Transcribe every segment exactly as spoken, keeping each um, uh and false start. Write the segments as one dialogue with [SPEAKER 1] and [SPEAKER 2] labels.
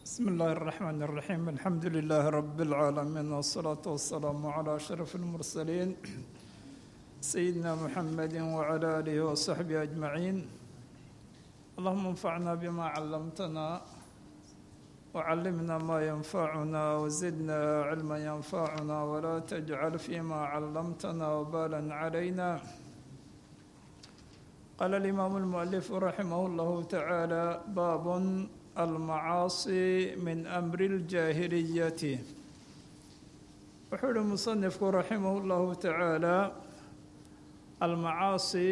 [SPEAKER 1] بسم الله الرحمن الرحيم الحمد لله رب العالمين والصلاة والسلام على أشرف المرسلين سيدنا محمد وعلى آله وصحبه أجمعين اللهم انفعنا بما علمتنا وعلمنا ما ينفعنا وزدنا علما ينفعنا ولا تجعل فيما علمتنا وبالا علينا. قال الإمام المؤلف رحمه الله تعالى: باب المعاصي من أمر الجاهلية. وحول المصنف رحمه الله تعالى المعاصي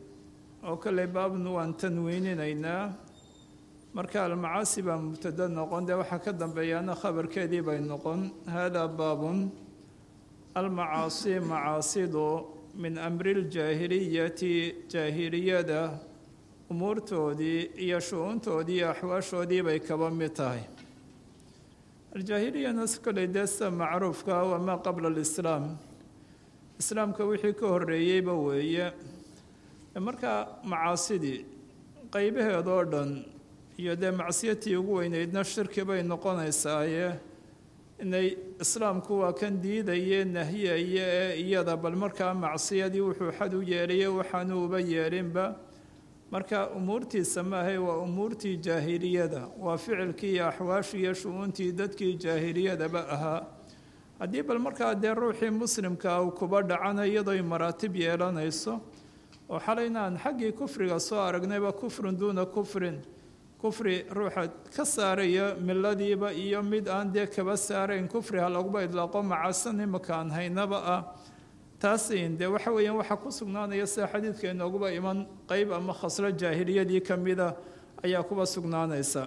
[SPEAKER 1] وكل باب وان تنويننا marka almacaasi baa mubtada noqon dee waxaa ka dambeeyaana khabarkeedii bay noqon. haadaa baabun almacaasi macaasidu min amri ljaahiliyati jaahiliyada umuurtoodii iyo shu-uuntoodii iyo axwaashoodii bay kaba mid tahay. aljaahiliyana koley deesta macruufka waa maa qabla alislaam, islaamka wixii ka horeeyeyba weeye. marka macaasidii qeybaheedoo dhan iyo dee macsiyatii ugu weyneydna shirki bay noqonaysaaye inay islaamku waa kan diidaye nahiyaya ee iyada bal markaa macsiyadii wuxuu xad u yeelaye waxaanu uba yeelinba. marka umuurtiisa maahay waa umuurtii jaahiliyada, waa ficilkii iyo axwaashii iyo shu-uuntii dadkii jaahiliyadaba ahaa. haddii bal markaa dee ruuxii muslimka uu kuba dhacana iyadooy maraatib yeelanayso, oo xalayna aan xaggii kufriga soo aragnayba kufrun duuna kufrin, kufri ruuxa ka saaraya miladiiba iyo mid aan dee kaba saarayn kufri ha laguba idlaaqo macasan imaka aan haynaba ah. taasin dee waxa weeyaan waxaa ku sugnaanaya sida xadiidka inooguba iman qeyb ama khaslo jaahiliyadii ka mida ayaa kuba sugnaanaysa.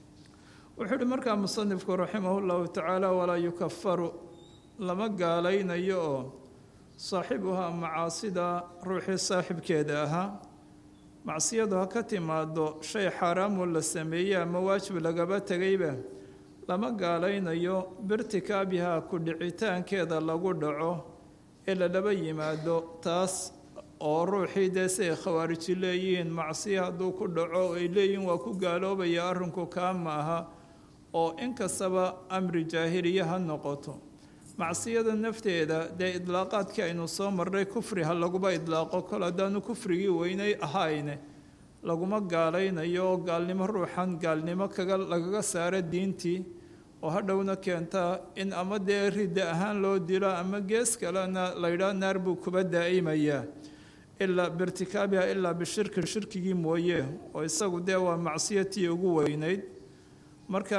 [SPEAKER 1] wuxuu uhi markaa musanifku raximah llahu tacaala: walaa yukafaru lama gaalaynayo oo saaxibuhaa macaasida ruuxii saaxibkeeda ahaa, macsiyadu ha ka timaado shay xaaraamu la sameeyey ama waajib lagaba tegayba, lama gaalaynayo birtikaabihaa ku dhicitaankeeda lagu dhaco ee lalaba yimaado. taas oo ruuxii dee siay khawaariji leeyihiin macsiya hadduu ku dhaco ay leeyihiin waa ku gaaloobaya, arrinku kaa ma aha oo inkastaba amri jaahiliya ha noqoto. macsiyada nafteeda dee idlaaqaadkii aynu soo marnay kufri ha laguba idlaaqo, kol haddaanu kufrigii weynay ahayne laguma gaalaynayo oo gaalnimo ruuxan gaalnimo kaga lagaga saaro diintii oo hadhowna keentaa in ama dee ridda ahaan loo dilo ama gees kalena laydhaa naar buu kuba daa'imayaa ilaa birtikaabiha ilaa bishirki, shirkigii mooye oo isagu dee waa macsiyatii ugu weynayd. marka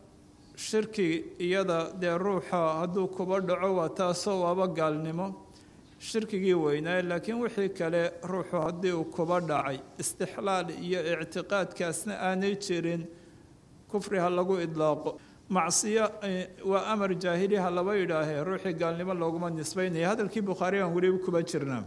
[SPEAKER 1] shirki iyada dee ruuxa hadduu kuba dhaco waa taasoo waaba gaalnimo, shirkigii weynaa. laakiin wixii kale ruuxu haddii uu kuba dhacay istixlaal iyo ictiqaadkaasna aanay jirin kufri ha lagu idlaaqo. macsiyo waa amar jaahiliha laba yidhaahee ruuxii gaalnimo looguma nisbaynaya. hadalkii bukhaari aan weliba kuba jirnaa.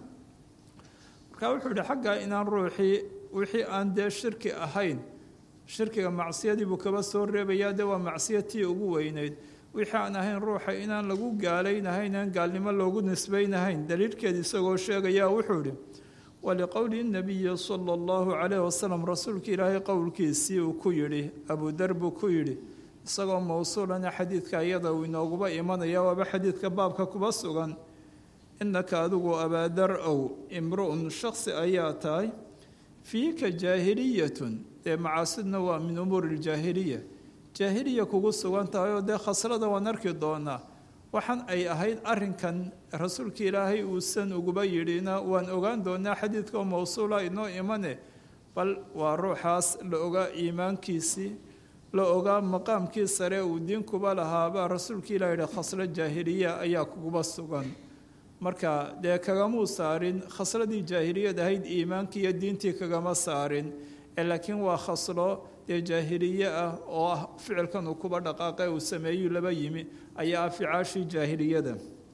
[SPEAKER 1] marka wuxuu yihi xaggaa inaan ruuxii wixii aan dee shirki ahayn, shirkiga macsiyadii buu kaba soo reebayaa, dee waa macsiyatii ugu weyneyd. wixii aan ahayn ruuxa inaan lagu gaalaynahayn, aan gaalnimo loogu nisbaynahayn, daliilkeed isagoo sheegayaa wuxuu yihi: waliqowli nabiyi sala allahu calayh wasalam, rasuulka ilaahay qowlkiisii uu ku yidhi, abudar buu ku yidhi isagoo mowsuulana xadiidka iyada uu inooguba imanaya, waaba xadiidka baabka kuba sugan: innaka adigu abaadar ow imru-un shaksi ayaa tahay, fiika jaahiliyatun, dee macaasidna waa min umuuri ljaahiliya, jaahiliya kugu sugan tahay oo dee khaslada waan arki doonaa. waxaan ay ahayd arrinkan rasuulka ilaahay uusan uguba yidhina waan ogaan doonaa xadiidka oo mowsuula inoo imane, bal waa ruuxaas la ogaa iimaankiisii, la ogaa maqaamkii sare uu diinkuba lahaabaa rasuulka ilah yihi khaslo jaahiliya ayaa kuguba sugan. marka dee kagamuu saarin khasladii jaahiliyad ahayd, iimaankii iyo diintii kagama saarin, ee laakiin waa khaslo dee jaahiliye ah oo ah ficilkan uu kuba dhaqaaqe uu sameeyu laba yimi ayaa ah ficaashii jaahiliyada.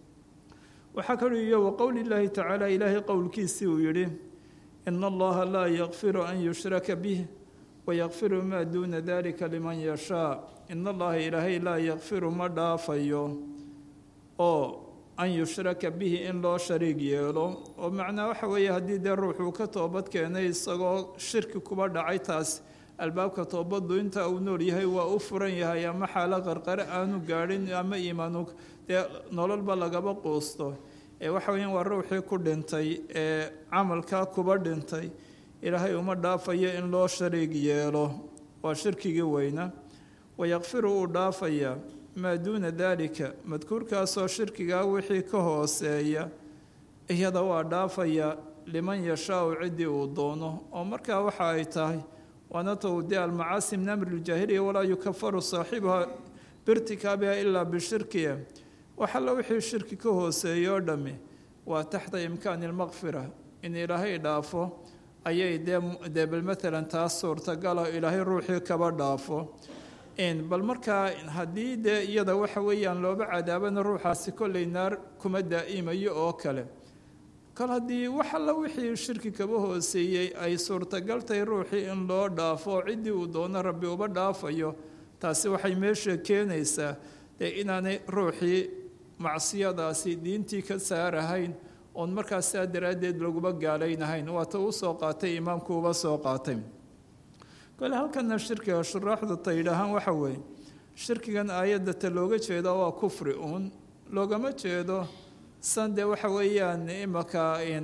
[SPEAKER 1] waxaa kaluu iyo wa qowli llaahi tacaala, ilaahay qowlkiisii uu yidhi: ina allaha laa yakfiru an yushraka bih wayakfiru maa duuna dalika liman yashaa. in allaha ilaahay laa yakfiru ma dhaafayo oo an yushraka bihi in loo shariig yeelo, oo macnaa waxa weeye haddii dee ruuxuu ka toobad keenay isagoo shirki kuba dhacay, taas albaabka toobaddu inta uu nool yahay waa u furan yahay ama xaalo qarqare aanu gaadhin ama iimaanu dee nololba lagaba quusto ee waxa weyaan waa ruuxii ku dhintay ee camalkaa kuba dhintay ilaahay uma dhaafayo in loo shariig yeelo waa shirkigii weyna wayakfiru uu dhaafayaa maa duuna daalika madkuurkaasoo shirkigaa wixii ka hooseeya iyada waa dhaafaya liman yashaau ciddii uu doono oo markaa waxa ay tahay waana towdii almacaasi min amri ljaahiliya walaa yukafaru saaxibuha birtikaabiha ilaa bishirkiya waxalla wixii shirki ka hooseeya oo dhammi waa taxta imkaani almaqfira in ilaahay dhaafo ayay dee dee bal matalan taas suurtagala ilaahay ruuxii kaba dhaafo bal markaa haddii dee iyada waxa weeyaan looba cadaabana ruuxaasi kollay naar kuma daa'imayo oo kale kol haddii wax alla wixii shirki kaba hooseeyey ay suurtagal tahay ruuxii in loo dhaafo oo ciddii uu doono rabbi uba dhaafayo taasi waxay meesha keenaysaa dee inaanay ruuxii macsiyadaasi diintii ka saarahayn oon markaas saa daraaddeed laguba gaalaynahayn waata uu soo qaatay imaamku uba soo qaatay kole halkana shirkiga shuraaxdu taydhahaan waxa weeye shirkigan aayadda ta looga jeeda waa kufri uun loogama jeedo san dee waxa weeyaan imaka in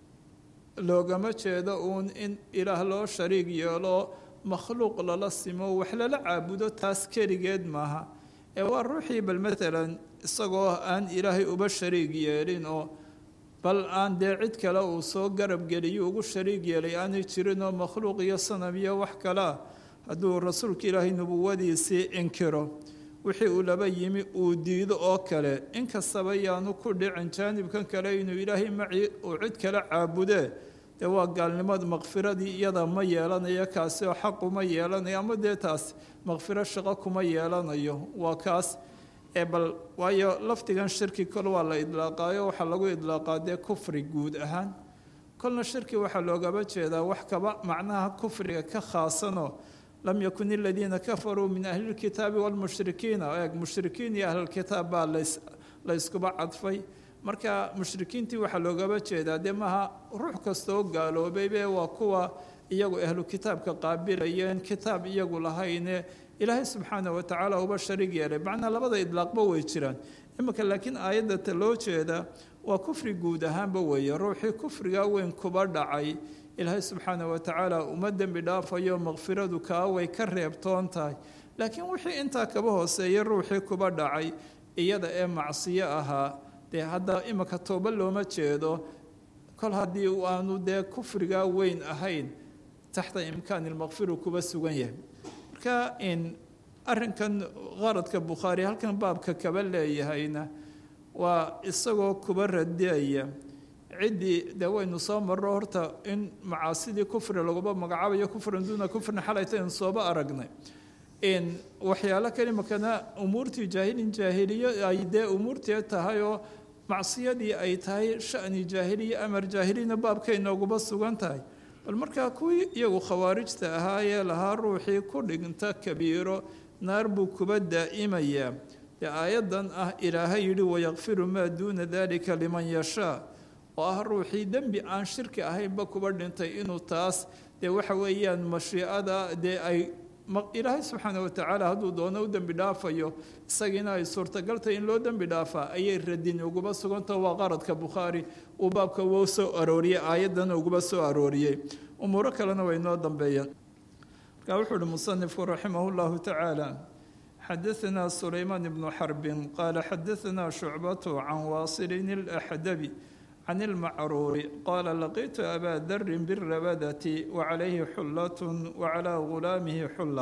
[SPEAKER 1] loogama jeedo uun in ilaah loo shariig yeelo makhluuq lala simo wax lala caabudo taas keligeed maaha ee waa ruuxii bal matalan isagoo aan ilaahay uba shariig yeelin oo bal aan dee cid kale uu soo garab geliyo ugu shariig yeelay aanay jirinoo makhluuq iyo sanam iyo wax kalea hadduu rasuulka ilaahay nubuwadiisii inkiro wixii uu laba yimi uu diido oo kale inkastaba yaanu ku dhicin jaanibkan kale inuu ilaahay maci uu cid kale caabudee dee waa gaalnimada makfiradii iyada ma yeelanayo kaasi oo xaqu ma yeelanayo ama dee taas makfiro shaqo kuma yeelanayo waa kaas ee bal waayo lafdigan shirki kol waa la idlaaqaayo waxaa lagu idlaaqaa dee kufri guud ahaan kolna shirki waxaa loogaba jeedaa wax kaba macnaha kufriga ka khaasanoo lam yakun aladiina kafaruu min ahli lkitaabi waalmushrikiina eeg mushrikiin iyo ahlulkitaab baa la yskuba cadfay marka mushrikiintii waxaa loogaba jeedaa dee maaha ruux kastoo gaaloobaybe waa kuwa iyagu ahlu kitaabka qaabilayeen kitaab iyagu lahayne ilaahay subxaana watacaala uba shariig yeelay macnaa labada idlaaqba way jiraan imika laakiin aayadda ta loo jeeda waa kufri guud ahaanba weeye ruuxii kufrigaa weyn kuba dhacay ilaahay subxaana watacaala uma dembi dhaafayo makfiradu kaa way ka reebtoon tahay laakiin wixii intaa kaba hooseeya ruuxii kuba dhacay iyada ee macsiyo ahaa dee hadda imika tooba looma jeedo kol haddii aanu dee kufrigaa weyn ahayn taxta imkaani lmakfiru kuba sugan yahay marka in arinkan qaradka bukhaari halkan baabka kaba leeyahayna waa isagoo kuba radiyaya ciddii dee waynu soo marro horta in macaasidii kufri laguba magacaabayo kufran duuna kufrin xalayta in sooba aragnay in waxyaalo kalimakana umuurtii jaahilin jaahiliyo ay dee umuurtee tahay oo macsiyadii ay tahay shani jaahiliya amar jaahiliyna baabkay nooguba sugan tahay bal markaa kuwii iyagu khawaarijta ahaayee lahaa ruuxii ku dhinta kabiiro naar buu kuba daa'imayaa dee aayaddan ah ilaahay yidhi wayakfiru maa duuna dalika liman yashaa oo ah ruuxii dembi aan shirki ahaynba kuba dhintay inuu taas dee waxa weeyaan mashiicada dee ay ilaahay subxaana watacaala hadduu doono u dembi dhaafayo isagiina ay suurtagaltay in loo dembi dhaafaa ayay radin uguba sugantaho waa qaradka bukhaari uu baabka wou soo arooriyey aayaddan uguba soo arooriyey umuuro kalena way noo dambeeyeen markaa wuxuu uhi musanifku raximah llahu tacaala xadaanaa sulaymaan ibnu xarbin qaala xadaanaa shucbatu can waasilin ilaxdabi can ilmacruuri qaala laqiitu abaa darin birabadati wacalayhi xullatun wacalaa gulaamihi xulla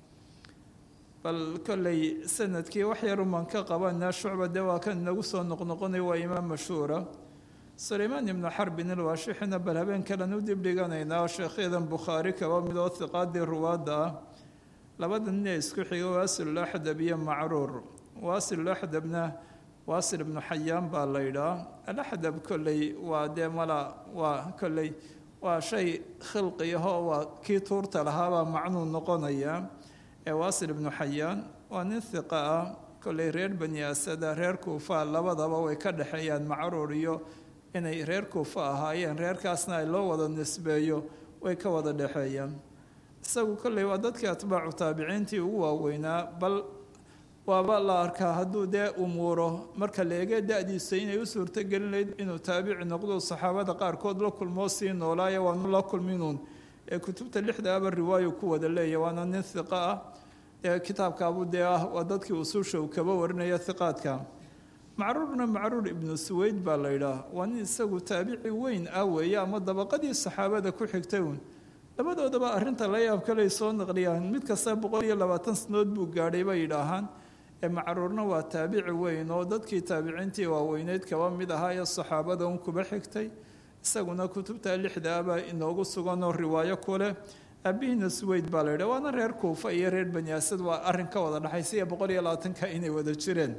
[SPEAKER 1] bal kolley sanadkii wax yarumaan ka qabanaa shucba dee waa kan inagu soo noqnoqonay waa imaam mashhuura sulaymaan ibnu xarbin ilwaashixina bal habeen kalen u dibdhiganaynaa sheekyadan bukhaari kaba mid oo hiqaadii ruwaadda ah labada nine isku xiga waasilulaxdab iyo macruur waasilulaxdabna waasil ibnu xayaan baa la yidhaah alaxdab kolley waa dee mala waa kolley waa shay khilqiyaho waa kii tuurta lahaabaa macnuu noqonaya ee waasil ibnu xayaan waa nin hiqa ah kolley reer bani asada reer kuufa labadaba way ka dhexeeyaan macruur iyo inay reer kuufa ahaayeen reerkaasna ay loo wada nisbeeyo way ka wada dhexeeyaan isagu kolley waa dadkii atbaacu taabiciintii ugu waaweynaa, bal waaba la arkaa hadduu dee umuuro marka la eege da-diisa inay u suurto gelin layd inuu taabici noqdo saxaabada qaarkood la kulmoo sii noolaayo waanu la kulminuun ee kutubta lixda aba riwaayo ku wada leeya waana nin hiqa ah ee kitaabkaabu dee ah waa dadkii usuusha uu kaba warinaya hiqaadka. macruurna macruur ibnu suweyd baa la yidhaah, waa nin isagu taabici weyn ah weeye ama dabaqadii saxaabada ku xigtay uun. labadoodaba arrinta la yaab kaley soo naqliyaan, mid kasta boqol iyo labaatan sanood buu gaadhay bay yidhaahaan. ee macruurna waa taabici weyn oo dadkii taabiciintii waaweyneyd kaba mid ahaa ee saxaabada un kuba xigtay, isaguna kutubta lixda abaa inoogu sugan oo riwaayo ku leh. aabihiina suweyd baa la yidhah, waana reer kuufa iyo reer bani asad, waa arrin ka wada dhaxaysa boqol iyo labaatanka inay wada jireen.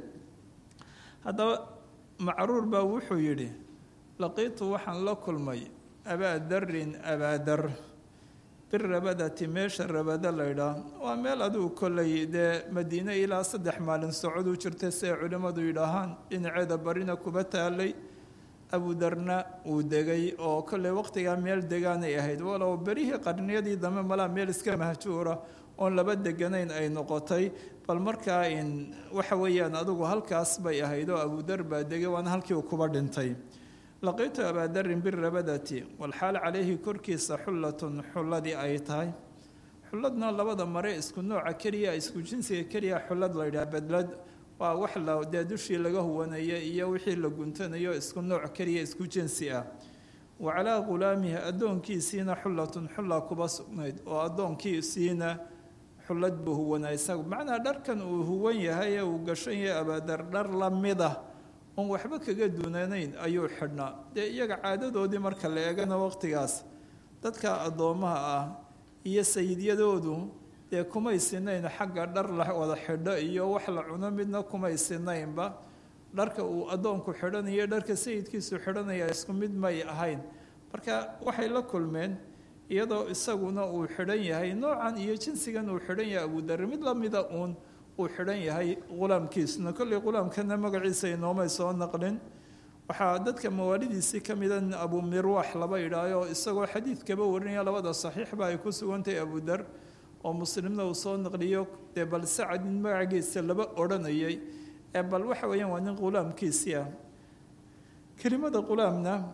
[SPEAKER 1] haddaba macruur baa wuxuu yidhi laqiitu waxaan la kulmay abaa darin abaadar birabadati meesha rabada laydhaa, waa meel adigu kollay dee madiine ilaa saddex maalin socod u jirtay si ay culimmadu yidhaahaan, dhinaceeda barina kuba taalay. abudarna uu degay oo kolley waqtigaa meel degaanay ahayd, walow berihii qarniyadii dambe malaa meel iska mahjuura oon laba deganayn ay noqotay, bal markaa in waxa weeyaan adigu halkaas bay ahayd oo abudar baa degay, waana halkii uu kuba dhintay. laqiitu abaadarin birabadati walxaal calayhi korkiisa xullatun xulladii ay tahay. xulladna labada mare isku nooca keliya isku jinsiga keliya xullad la yidhaha, bedlad waa wax la dee dushii laga huwanaya iyo wixii la guntanayo isku nooc keliya isku jinsi ah. wa calaa ghulaamihi addoonkiisiina xullatun xulla kuba sugnayd, oo addoonkiisiina xullad buu huwanaa isagu. macnaa dharkan uu huwan yahay ee uu gashan yahay abaadar dhar la mid ah oon waxba kaga duunanayn ayuu xidhnaa. dee iyaga caadadoodii marka la eegana waqtigaas dadka addoommaha ah iyo sayidyadoodu dee kumay sinayn xagga dhar la wada xidho iyo wax la cuno midna kumay sinaynba. dharka uu addoonku xidhanayo dharka sayidkiisu xidhanaya isku mid may ahayn. marka waxay la kulmeen iyadoo isaguna uu xidhan yahay noocan iyo jinsigan uu xidhan yahay abudar mid lamida uun uu xidhan yahay ghulaamkiisuna. kolley ghulaamkana magaciisa inoomay soo naqlin. waxaa dadka mawaalidiisii ka mida abu mirwax laba idhaayo isagoo xadiidkaba warinaya labada saxiixba ay ku sugantahay abudar oo muslimna uu soo naqliyo dee bal sacad in magaciisa laba odhanayay ee bal waxa weeyaan waa nin ghulaamkiisii ah. kelimada ghulaamna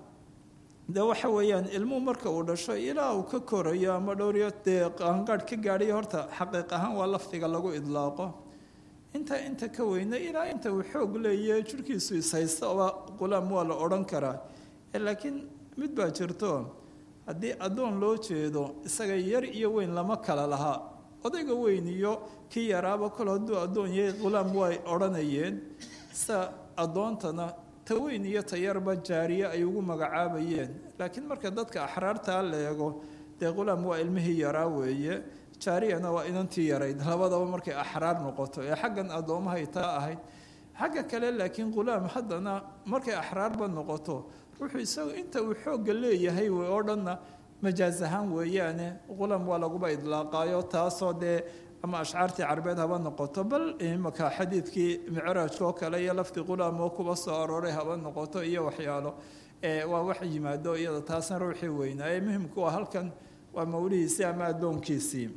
[SPEAKER 1] dee waxa weeyaan ilmuhu marka uu dhasho ilaa uu ka korayo ama dhowriyo dee qaangaadh ka gaadhayo horta xaqiiq ahaan waa lafdiga lagu idlaaqo. inta inta ka weyna ilaa inta uu xoog leeyahay jirhkiisu ishaysta oba ghulaam waa la odhan karaa. laakiin mid baa jirto haddii addoon loo jeedo isaga yar iyo weyn lama kala lahaa. odayga weyn iyo kii yaraaba kol hadduu addoon yahay ghulaam way odhanayeen. sa addoontana ta weyn iyo ta yarba jaariye ay ugu magacaabayeen. laakiin marka dadka axraartaa la eego dee ghulaam waa ilmihii yaraa weeye, jaariyana waa inantii yarayd, labadaba markay axraar noqoto ee xaggan addoomahay taa ahayd. xagga kale laakiin ghulaam haddana markay axraarba noqoto wuxuu isagu inta uu xoogga leeyahay wey oo dhanna majaaz ahaan weeyaane ghulaam waa laguba idlaaqaayo, taasoo dee ama ashcaartii carbeed haba noqoto, bal imaka xadiidkii micraajka oo kale iyo lafdi ghulaam oo kuba soo arooray haba noqoto iyo waxyaalo waa wax yimaado iyada taasna ruuxii weynaaye. muhimku waa halkan waa mawlihiisii ama addoonkiisii.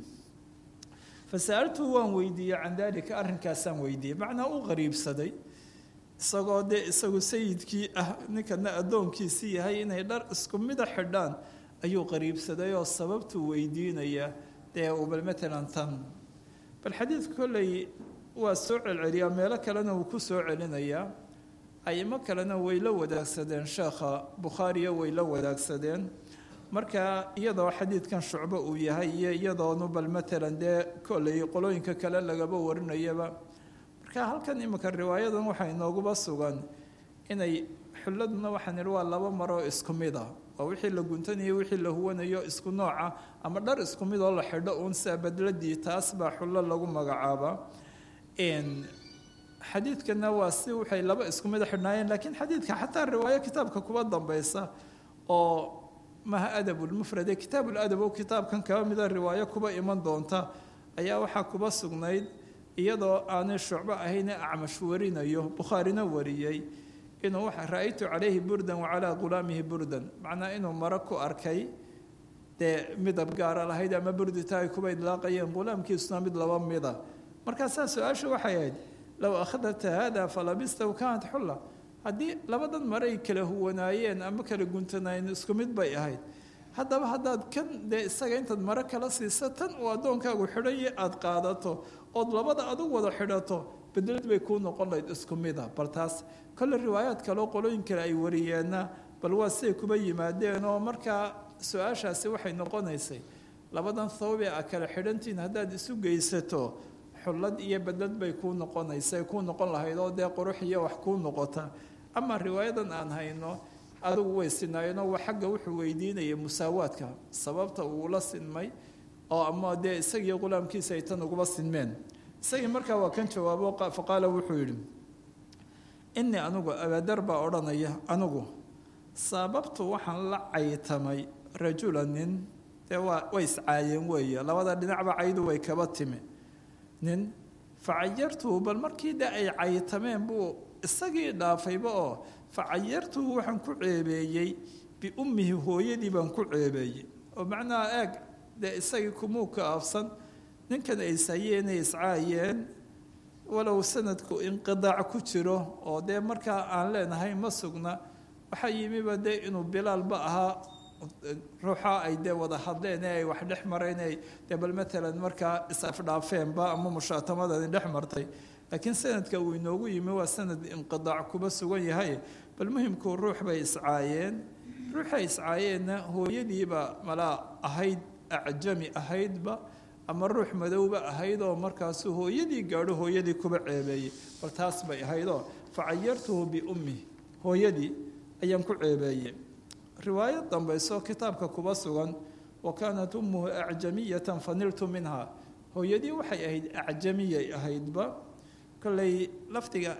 [SPEAKER 1] fasa'altuhu waan weydiiyey can daalika, arrinkaasaan weydiiyey, macnaa u qariibsaday isagoo dee isagu sayidkii ah ninkana addoonkiisii yahay inay dhar isku mida xidhaan ayuu qariibsaday oo sababtuu weydiinaya dee uu bal matalan tan. bal xadiidka kolley waa soo celceliyaa, meelo kalena uu ku soo celinayaa. ayimo kalena way la wadaagsadeen, sheekha bukhaariya way la wadaagsadeen. marka iyadoo xadiidkan shucbo uu yahay iyo iyadoonu bal matalan dee kolley qolooyinka kale lagaba warinayaba. marka halkan imika riwaayadan waxaa inooguba sugan inay xulladuna waxaan idhi waa laba maroo isku mid ah, waa wixii la guntanayo wixii la huwanayo isku nooca ama dhar isku mid oo la xidho uun saa badladii, taas baa xullo lagu magacaabaa. xadiidkana waa si waxay laba isku mid xidhnaayeen. laakiin xadiidka xataa riwaayo kitaabka kuba dambaysa oo maha adabulmufrade kitaabuladab oo kitaabkan kaba mida riwaayo kuba iman doonta ayaa waxaa kuba sugnayd iyadoo aanay shucbo ahayne acmash warinayo, bukhaarina wariyey, inuu ra-aytu calayhi burdan wacalaa ghulaamihi burdan, macnaa inuu maro ku arkay dee midab gaara lahayd ama burdita ay kuba idlaaqayeen qulaamkiisuna mid laba mida markaasaa su-aasha waxay ahayd low akhadta hada falabista kaanat xulla haddii labadan maray kala huwanaayeen ama kala guntanaayeen isku mid bay ahayd haddaba haddaad kan dee isaga intaad maro kala siisa tan uu addoonkaagu xidhanye aada qaadato ood labada adug wada xidhato bedelad bay kuu noqon lahayd isku mida bal taas kolle riwaayaad kaleo qolooyin kale ay wariyeenna bal waa siday kuba yimaadeen oo markaa su-aashaasi waxay noqonaysay labadan thawbe a kala xidhantiin haddaad isu geysato xullad iyo bedlad bay kuu noqonaysa kuu noqon lahayd oo dee qurux iyo wax kuu noqota ama riwaayadan aan hayno adigu way sinaayeenoo wa xagga wuxuu weydiinayay musaawaadka sababta uu la sinmay oo ama dee isagii qulaamkiisa ay tan uguba sinmeen isagii markaa waa kan jawaabo faqaala wuxuu yidhi innii anigu abaadar baa odhanaya anigu sababtu waxaan la caytamay rajula nin dee waa way iscaayeen weeye labada dhinacba caydu way kaba timi nin facayartuhu bal markii de ay caytameen buu isagii dhaafayba oo facayartuhu waxaan ku ceebeeyey biummihi hooyadii baan ku ceebeeyey oo macnaha eeg dee isagii kumuu ka aafsan ninkan ay sayeenay iscaayeen walow sanadku inqidaac ku jiro oo dee markaa aan leenahay ma sugna waxaa yimiba dee inuu bilaalba ahaa ruuxa ay dee wada hadleen ee ay wax dhex mareen ay dee bal matalan markaa is-afdhaafeenba ama mushaatamadani dhex martay laakiin sanadka uu inoogu yimi waa sanad inqidaac kuba sugan yahay bal muhimku ruux bay iscaayeen ruuxay iscaayeenna hooyadiiba malaa ahayd acjami ahaydba ama ruux madowba ahayd oo markaasu hooyadii gaadho hooyadii kuba ceebeeyey bal taas bay ahaydoo facayartuhu biummi hooyadii ayaan ku ceebeeyey riwaayad dambayso kitaabka kuba sugan wa kaanat ummuhu acjamiyatan faniltu minha hooyadii waxay ahayd acjamiyay ahaydba kolley lafdiga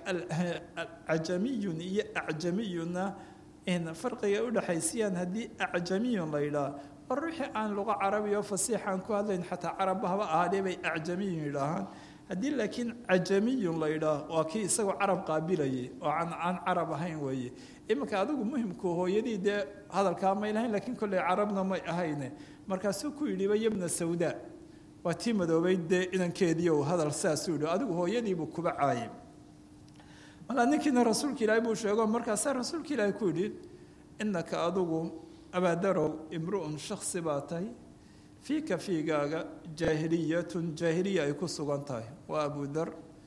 [SPEAKER 1] acjamiyun iyo acjamiyunna farqiga udhexaysiyaan haddii acjamiyun la yidhaah oo ruuxii aan luqa carabi oo fasiixaan ku hadlayn xataa carabba haba ahaadee bay acjamiyun yidhaahaan haddii laakiin cajamiyun la yidhaah waa kii isagoo carab qaabilayay oo aan aan carab ahayn weeye iminka adigu muhimku hooyadii dee hadalkaa may lahayn laakiin kolley carabna may ahayne markaasuu ku yidhiba yabna sawdaa waa tii madoobay dee inankeediio hadal saasuu yidhi adigu hooyadiibuu kuba caayay malaa ninkiina rasuulka ilaahay buu sheego markaasaa rasuulka ilaahay ku yidhi innaka adigu abaadarow imru'un shaksi baa tahay fiika fiigaaga jaahiliyatun jaahiliya ay ku sugan tahay waa abudar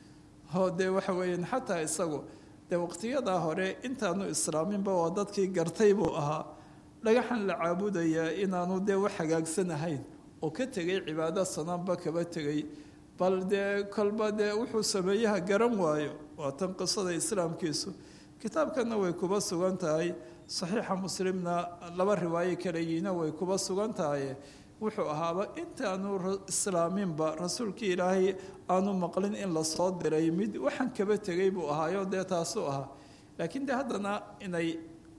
[SPEAKER 1] oo dee waxa weeyaan xataa isagu dee waqtiyadaa hore intaanu islaaminba waa dadkii gartay buu ahaa dhagaxan la caabudayaa inaanu dee wax hagaagsan ahayn oo ka tegay cibaado sananba kaba tegay bal dee kolba dee wuxuu sameeyaha garan waayo waa tan qisada islaamkiisu kitaabkana way kuba sugan tahay saxiixa muslimna laba riwaayo kaleyiina way kuba sugan tahay wuxuu ahaaba intaanu islaaminba rasuulkii ilaahay aanu maqlin in lasoo diray mid waxaan kaba tegay buu ahaayo dee taasuu ahaa laakiin de haddana inay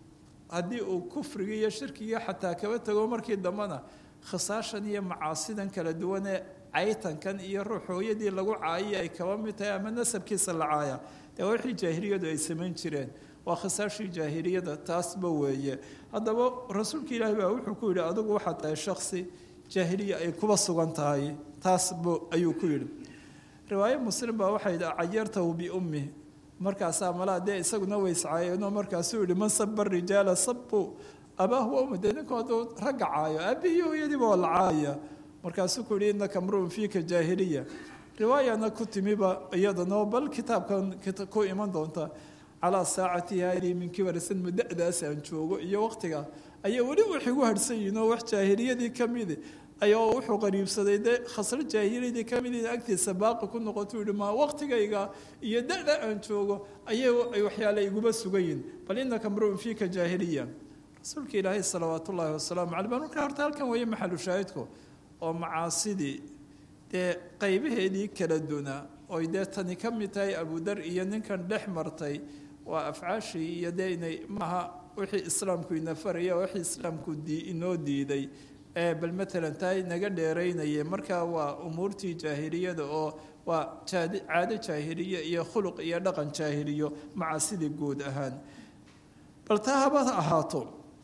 [SPEAKER 1] haddii uu kufrigii iyo shirkigii xataa kaba tego markii dambena khisaashan iyo macaasidan kala duwanee caytankan iyo ruux hooyadii lagu caayay ay kaba mid tahay ama nasabkiisa la caaya dee wixii jaahiliyadu ay samayn jireen waa khisaashii jaahiliyada taasba weeye haddaba rasuulka ilaahay baa wuxuu ku yidhi adigu waxaad tahay shaksi jaahiliya ay kuba sugan tahay taasbu ayuu ku yidhi riwaayo muslim baa waxay yidhi cayartahu biummi markaasaa malaa dee isaguna wayscaayeenoo markaasuu yidhi man saba rijaala sabu abaahu wa umma dee ninku hadduu ragga caayo aabbihiyo hooyadiiba waa la caaya markaasuu ku yidhi innaka mru'un fiika jaahiliya riwaayana ku timiba iyadana bal kitaabkan ku iman doonta calaa saacati haadii min kibarisan mudadaas aan joogo iyo waqtiga ayaa weli waxay gu harhsan yihiin oo wax jaahiliyadii ka midi ayaa wuxuu qariibsaday dee khasro jaahiliyadii ka mid in agtiisa baaqi ku noqoto yihi ma waqtigayga iyo da-da aan joogo ayay ay waxyaale iguba sugan yihin bal innaka mru'un fiika jaahiliya rasuulka ilaahay salawaat ullaahi wasalaamu caley bal markaa horta halkan weeye maxalu shaahidku oo macaasidii dee qaybaheedii kala dunaa oy dee tani ka mid tahay abudar iyo ninkan dhex martay waa afcaashii iyo dee inay maaha wixii islaamku ina faraya wixii islaamku dii inoo diiday ee bal matalan tahay naga dheeraynayay markaa waa umuurtii jaahiliyada oo waa caado jaahiliya iyo khuluq iyo dhaqan jaahiliyo macaasidii guud ahaan bal taa haba ahaato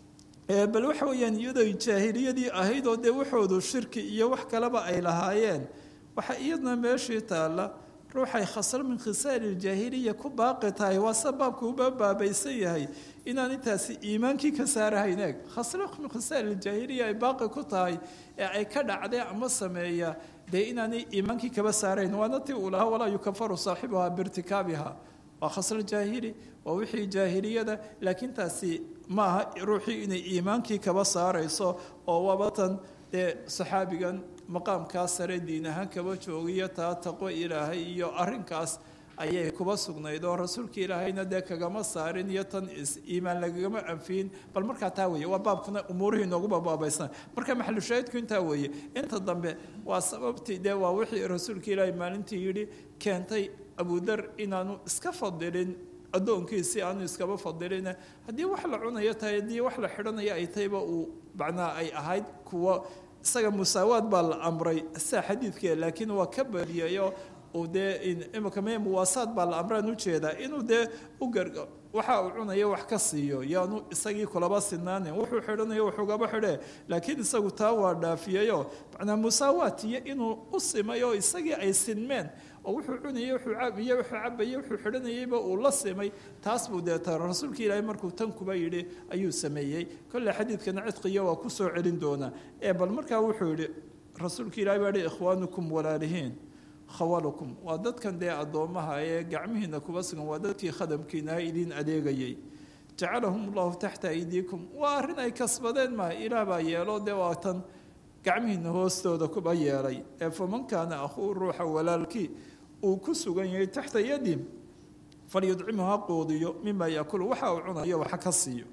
[SPEAKER 1] bal waxa weeyaan iyadoo jaahiliyadii ahayd oo dee waxoodu shirki iyo wax kaleba ay lahaayeen waxa iyadna meeshii taalla ruuxay khasro min khisaal iljaahiliya ku baaqi tahay waa sababku uba baabaysan yahay inaan intaasi iimaankii ka saarahayn eeg khasro min khisaal iljaahiliya ay baaqi ku tahay ee ay ka dhacday ama sameeya dee inaanay iimaankii kaba saarayn waana tii uu lahaa walaa yukafaru saaxibuhaa biirtikaabiha waa khasro jaahili waa wixii jaahiliyada laakiin taasi ma aha ruuxii inay iimaankii kaba saarayso oo wabatan dee saxaabigan maqaamkaa sare diin ahaan kaba joogiyo taa taqwo ilaahay iyo arrinkaas ayay kuba sugnayd oo rasuulka ilaahayna dee kagama saarin iyo tan iimaan lagagama anfiyin bal markaa taa weeye waa baabkuna umuurihii nooguba baabaysan marka maxalushaahidku intaa weeye inta dambe waa sababtii dee waa wixii rasuulka ilaahay maalintii yidhi keentay abudar inaanu iska fadilin addoonkiisii aanu iskaba fadilin haddii wax la cunayo tahay haddii wax la xidhanayo ay tahayba uu macnaa ay ahayd kuwa isaga musaawaad baa la amray saa xadiidkee laakiin waa ka bariyayo uu dee imika me muwaasaad baa la amraan ujeedaa inuu dee u garga waxa uu cunayo wax ka siiyo yaanu isagii kulaba sinaanin wuxuu xidhanayo wuxugaba xidhee laakiin isagu taa waa dhaafiyayo macnaa musaawaad iyo inuu u simay oo isagii ay sinmeen oo wuxuu cunayey wuxuu cabiye wuxuu cabayey wuxuu xidhanayeyba uu la simay taas buu deeta rasuulka ilaahay markuu tan kuba yidhi ayuu sameeyey kolle xadiidkana cidqiya waa ku soo celin doonaa ee bal markaa wuxuu yidhi rasuulka ilahay baa yihi ikhwaanukum walaalihiin khawalukum waa dadkan dee addoommaha ee gacmihiina kuba sugan waa dadkii khadamkiinaha idiin adeegayey jacalahum allahu taxta aydiikum waa arrin ay kasbadeen maha ilaah baa yeelo dee waa tan gacmihiina hoostooda kuba yeelay ee faman kaana akhuu ruuxa walaalkii uu ku sugan yahay taxta yadim falyudcimu ha quudiyo mima yaakulu waxa uu cunayo waxa ka siiyo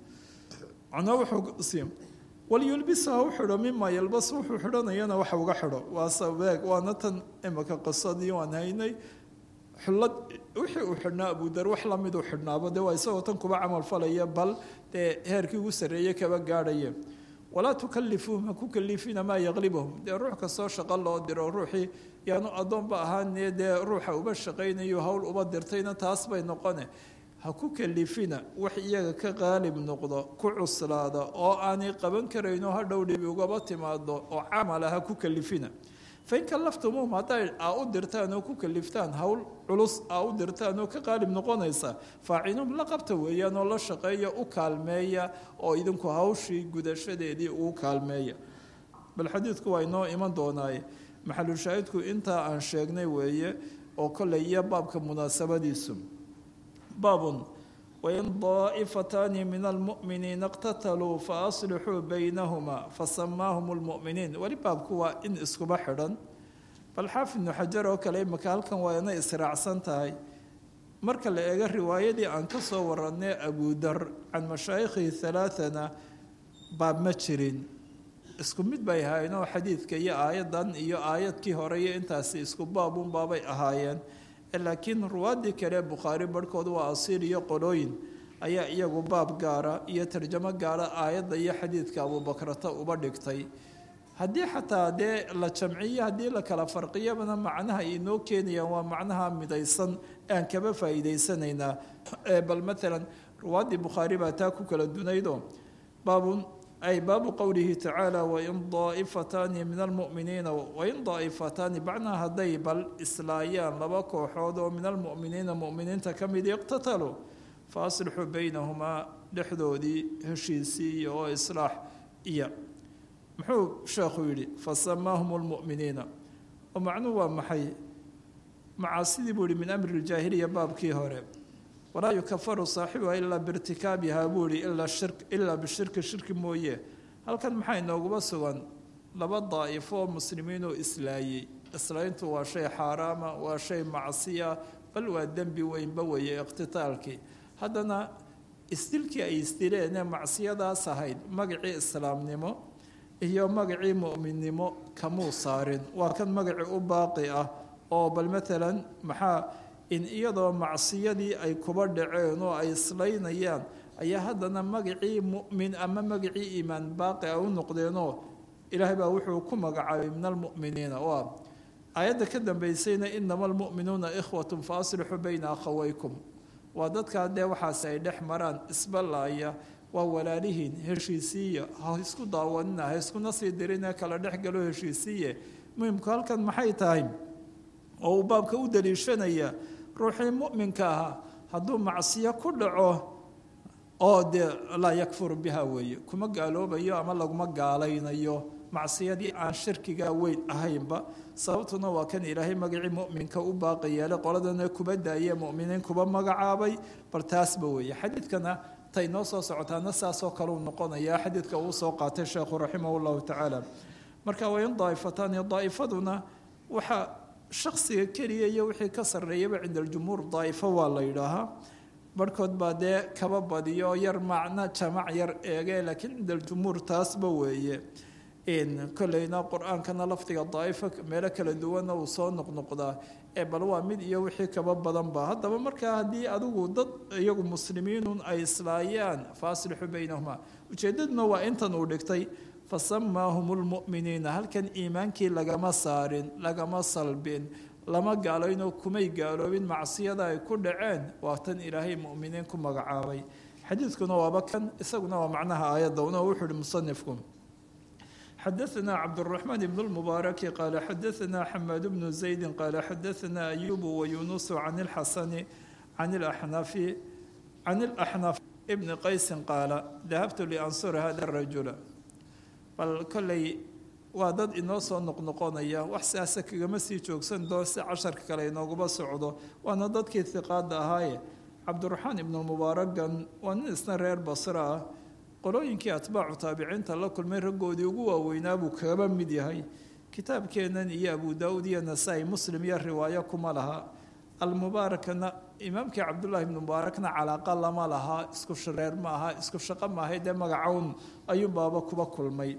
[SPEAKER 1] cunaa wuxuu siiyo walyulbisa ha u xidho mima yalbas wuxuu xidhanayana waxa uga xidho waa sabeeg waana tan imika qisadii waan haynay xullad wixii uu xidhnaa abudar wax lamid uu xidhnaaba dee waa isagoo tan kuba camal falaya bal dee heerkii ugu sarreeye kaba gaadhaye walaa tukalifuuhum ha ku kalifina maa yaqlibahum dee ruux kastoo shaqo loo diro ruuxii yaanu addoonba ahaane dee ruuxa uba shaqaynayo hawl uba dirtayna taas bay noqone ha ku kalifina wax iyaga ka qaalib noqdo ku cuslaada oo aanay qaban karayno hadhow dhibi ugaba timaado oo camala ha ku kalifina fain kallaftumuuhum hadday aa u dirtaan oo ku kaliftaan hawl culus aa u dirtaan oo ka qaalib noqonaysa faacinuhum la qabta weeyaan oo la shaqeeya u kaalmeeya oo idinku hawshii gudashadeedii ugu kaalmeeya bal xadiidku waa inoo iman doonaaye maxalushaahidku intaa aan sheegnay weeye oo kolley iyo baabka munaasabadiisu baabun wain daa'ifataani min almu'miniina iqtataluu faaslixuu baynahumaa fasamaahum lmu'miniin weli baabku waa in iskuba xidhan bal xaafid ibnu xajar oo kale imika halkan waa inay israacsan tahay marka la eego riwaayadii aan ka soo warannay abudar can mashaayikhihi halaathana baab ma jirin isku mid bay ahaayeen oo xadiidka iyo aayaddan iyo aayadkii hore iyo intaasi isku baabun baabay ahaayeen laakiin ruwaadii kale bukhaari barhkood waa asiir iyo qolooyin ayaa iyagu baab gaara iyo tarjamo gaara aayadda iyo xadiidka abubakrata uba dhigtay haddii xataa dee la jamciyo haddii la kala farqiyabana macnaha inoo keenayaan waa macnaha midaysan aan kaba faa'iidaysanaynaa bal maalan ruwaaddii bukhaari baa taa ku kala dunaydo baabun ay baabu qowlihi tacaala wain daa'ifataani min almu'miniina wain daa'ifataani bacnaa hadday bal islaayaan laba kooxood oo min almu'miniina mu'miniinta ka mid iqtataluu fa aslixuu baynahumaa dhexdoodii heshiisiiya oo islaax iyo muxuu sheekhu yidhi fasamaahum lmu'miniina oo macnuhu waa maxay macaasidii buu yihi min amri ljaahiliya baabkii hore walaa yukafaru saaxibuha ilaa biirtikaabihaa buu yihi ilaa shir ilaa bishirki shirki mooye halkan maxaa inooguba sugan laba daa'ifo oo muslimiin oo islaayey islayntu waa shay xaaraama waa shay macsiya bal waa dembi weynba weeye iqtitaalkii haddana isdilkii ay isdileene macsiyadaas ahayd magacii islaamnimo iyo magacii mu'minnimo kamuu saarin waa kan magacii u baaqi ah oo bal maalan maxaa in iyadoo macsiyadii ay kuba dhaceen oo ay islaynayaan ayaa haddana magacii mu'min ama magacii iimaan baaqi a u noqdeenoo ilaahay baa wuxuu ku magacaabay min almu'miniina oo aayadda ka dambaysayna inama almu'minuuna ikhwatun fa aslixuu bayna akhawaykum waa dadkaa dee waxaasi ay dhex maraan isbalaaya waa walaalihiin heshiisiiya ha isku daawanina ha iskuna sii dirina kala dhex galo heshiisiiye muhimku halkan maxay tahay oo uu baabka u daliishanaya ruuxii mu'minka ahaa hadduu macsiyo ku dhaco oo dee laa yakfuru biha weeye kuma gaaloobayo ama laguma gaalaynayo macsiyadii aan shirkiga weyn ahaynba sababtuna waa kan ilaahay magacii mu'minka u baaqi yeelay qoladana kuba daayee mu'miniin kuba magacaabay bal taasba weeye xadiidkana tay noo soo socotaana saasoo kale uu noqonayaa xadiidka uu soo qaatay sheekhu raximah llahu tacaala marka wain daa'ifataani daa'ifaduna waxaa shaksiga keliya iyo wixii ka sarreeyaba cinda aljumhuur daa'ifo waa la yidhaahaa barhkood baa dee kaba badiyo yar macno jamac yar eege laakiin cinda aljumhuur taasba weeye kolleyna qur-aankana lafdiga daa'ifo meelo kala duwanna uu soo noqnoqdaa ee bal waa mid iyo wixii kaba badanba haddaba markaa haddii adigu dad iyagu muslimiinun ay islaayaan faaslixu baynahuma ujeeddaduna waa intan uu dhigtay fasamaahum lmu'miniina halkan iimaankii lagama saarin lagama salbin lama gaaloyno kumay gaaloobin macsiyada ay ku dhaceen waa tan ilaahay mu'miniin ku magacaabay xadiidkuna waaba kan isaguna waa macnaha aayadda una wuxuu uhi musanifku xadaثna cabdالرaحmaan بن الmubaaرaki qaala xadaثna xamaad bnu زaydi qaala xadaثna أyub wayunus can اlxasani can اlaxnafi can اlaxnaf bni qaysi qaala dahabtu liansura hada الrajula bal kolley waa dad inoo soo noqnoqonaya wax siaasa kagama sii joogsan doo si casharka kale inooguma socdo waana dadkii hiqaada ahaaye cabdiraxmaan ibnu mubaaragan waa nin isna reer basra ah qolooyinkii atbaacu taabiciinta la kulmay raggoodii ugu waaweynaa buu kaba mid yahay kitaabkeennan iyo abu daauud iyo nasaa-i muslim iyo riwaayo kuma laha almubaarakna imaamkii cabdullaahi ibnu mubaarakna calaaqa lama laha isku shareer ma aha isku shaqo maahay dee magacown ayuu baaba kuba kulmay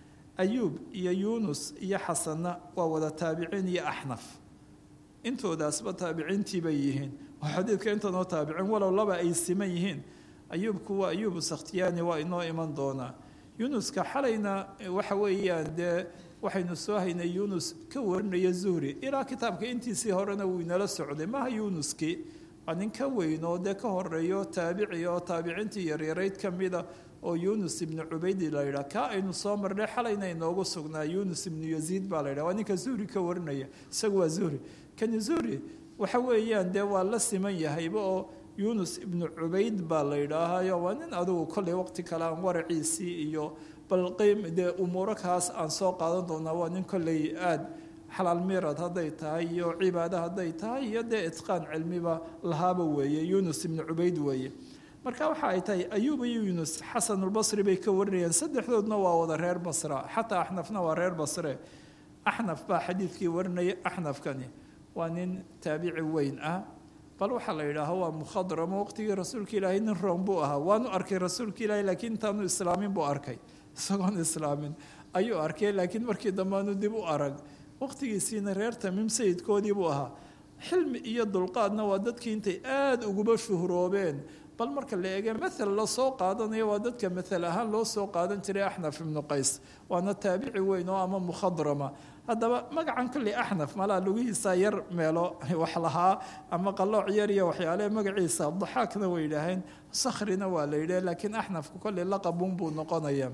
[SPEAKER 1] ayuub iyo yuunus iyo xasanna waa wada taabiciin iyo axnaf intoodaasba taabiciintii bay yihiin oo xadiidka intanoo taabiciin walow laba ay siman yihiin ayuubku waa ayuubu sakhtiyaani waa inoo iman doonaa yunuska xalayna waxa weeyaan dee waxaynu soo haynay yunus ka warinaya zuhri ilaa kitaabka intiisii horena wuu inala socday maaha yunuskii waa nin ka weyn oo dee ka horeeyo taabici oo taabiciintii yaryarayd ka mida oo yunus ibnu cubaydi la yidhaha kaa aynu soo marnay xalayna inoogu sugnaa yunus ibnu yaziid baa la yidhaha waa ninka zuhri ka warinaya isagu waa zuhri kani zuhri waxa weeyaan dee waa la siman yahayba oo yunus ibnu cubayd baa la yidhaahayo waa nin adugu kolley waqti kale aan waraciisii iyo bal qeym dee umuuro kaas aan soo qaadan doonaa waa nin kolley aada xalaal miirad hadday tahay iyo cibaado hadday tahay iyo dee itqaan cilmiba lahaaba weeye yunus ibnu cubayd weeye marka waxa ay tahay ayuub iyo yunus xasanulbasri bay ka warinayaan saddexdoodna waa wada reer basra xataa axnafna waa reer basre axnaf baa xadiidkii warinaya axnafkani waa nin taabici weyn ah bal waxaa la yidhaaha waa mukhadramo waqtigii rasuulka ilaahay nin room buu ahaa waanu arkay rasuulka ilaahay laakiin intaanu islaamin buu arkay isagoon islaamin ayuu arkay laakiin markii dambeanu dib u arag waqtigiisiina reer tamiim sayidkoodii buu ahaa xilmi iyo dulqaadna waa dadkii intay aada uguba shuhroobeen bal marka la eege maal la soo qaadanayo waa dadka maal ahaan loo soo qaadan jiray axnaf ibnu qays waana taabici weyn oo ama mukhadrama haddaba magacan kolley axnaf malaa lugihiisa yar meelo wax lahaa ama qalooc yar iyo waxyaalehe magaciisa daxaakna way yidhaaheen sakhrina waa la yidhah laakiin axnafku kolley laqabun buu noqonaya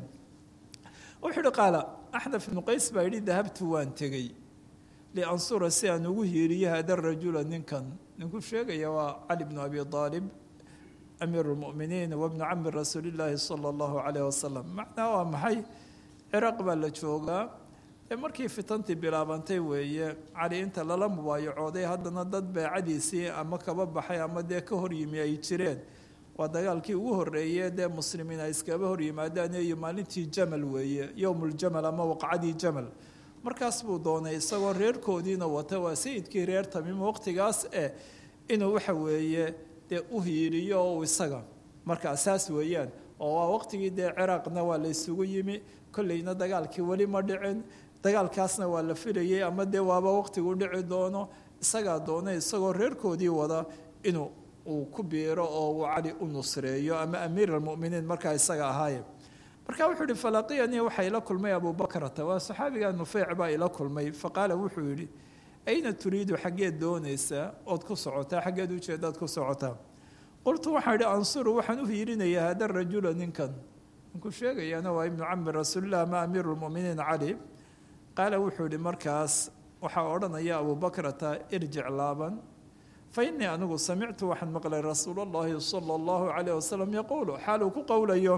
[SPEAKER 1] wuxuu ihi qaala axnaf ibnu qays baa yidhi dahabtu waan tegey liansura si aan ugu hiiriyo hada rajula ninkan ninkuu sheegaya waa cali bnu abi aalib amiir lmuminiin wabnu cami rasuuli llaahi sala allahu calayh wasalam macnaa waa maxay ciraaq baa la joogaa ee markii fitantii bilaabantay weeye cali inta lala mubaayacooday haddana dad beecadiisii ama kaba baxay ama dee ka hor yimi ay jireen waa dagaalkii ugu horreeye dee muslimiin ay iskaba hor yimaadaan iyo maalintii jamal weeye yowmuljamal ama waqcadii jamal markaas buu doonay isagoo reerkoodiina wata waa sayidkii reer tamiim waqtigaas eh inuu waxa weeye dee u hiiriyo oo isaga markaa saas weeyaan oo waa waqtigii dee ciraaqna waa la isugu yimi kolleyna dagaalkii weli ma dhicin dagaalkaasna waa la filayay ama dee waaba waqtigu dhici doono isagaa doonay isagoo reerkoodii wada inuu uu ku biiro oo uu cali u nusreeyo ama amiir almuminiin markaa isaga ahaaye marka wuxuu yihi falaqiyanii waxaa ila kulmay abubakrata waa saxaabiga nufeyc baa ila kulmay faqaala wuxuu yidhi ayna turiidu xaggeed doonaysaa ood ku socotaa xaggeed ujeedaad ku socotaa qultu waxaan idhi ansuru waxaan u hiirinayaa hada rajula ninkan ninkuu sheegayaana waa ibnu cami rasuulilah ama amiiru lmuminiin cali qaala wuxuu yihi markaas waxaa odhanaya abubakrata irjic laaban fa innii anigu samictu waxaan maqlay rasuul allahi sala allahu calayh wasalam yaquulu xaaluu ku qowlayo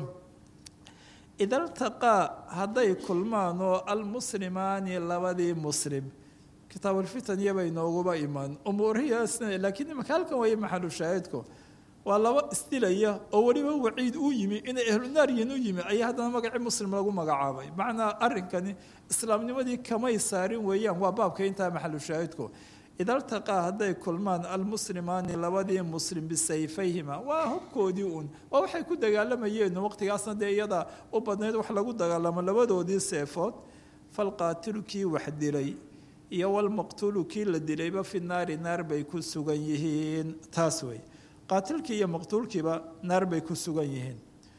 [SPEAKER 1] ida ltaqaa hadday kulmaan oo almuslimaani labadii muslim kitaabulfitan iyobay nooguba imaan umuurihiyaasna laakiin imaka halkan weeye maxalu shaahidku waa laba isdilaya oo weliba waciid uu yimi inay ahlunaaryin u yimi ayaa haddana magacii muslim lagu magacaabay macnaa arrinkani islaamnimadii kamay saarin weeyaan waa baabka intaa maxalu shaahidku ida ltaqaa hadday kulmaan almuslimaani labadii muslim bisayfayhima waa hubkoodii uun waa waxay ku dagaalamayeen waqtigaasna dee iyada u badnayd wax lagu dagaalamo labadoodii seefood falqaatilu kii wax dilay iyo walmaqtuulu kii la dilayba fi naari naar bay ku sugan yihiin taas wey qaatilkii iyo maqtuulkiiba naar bay ku sugan yihiin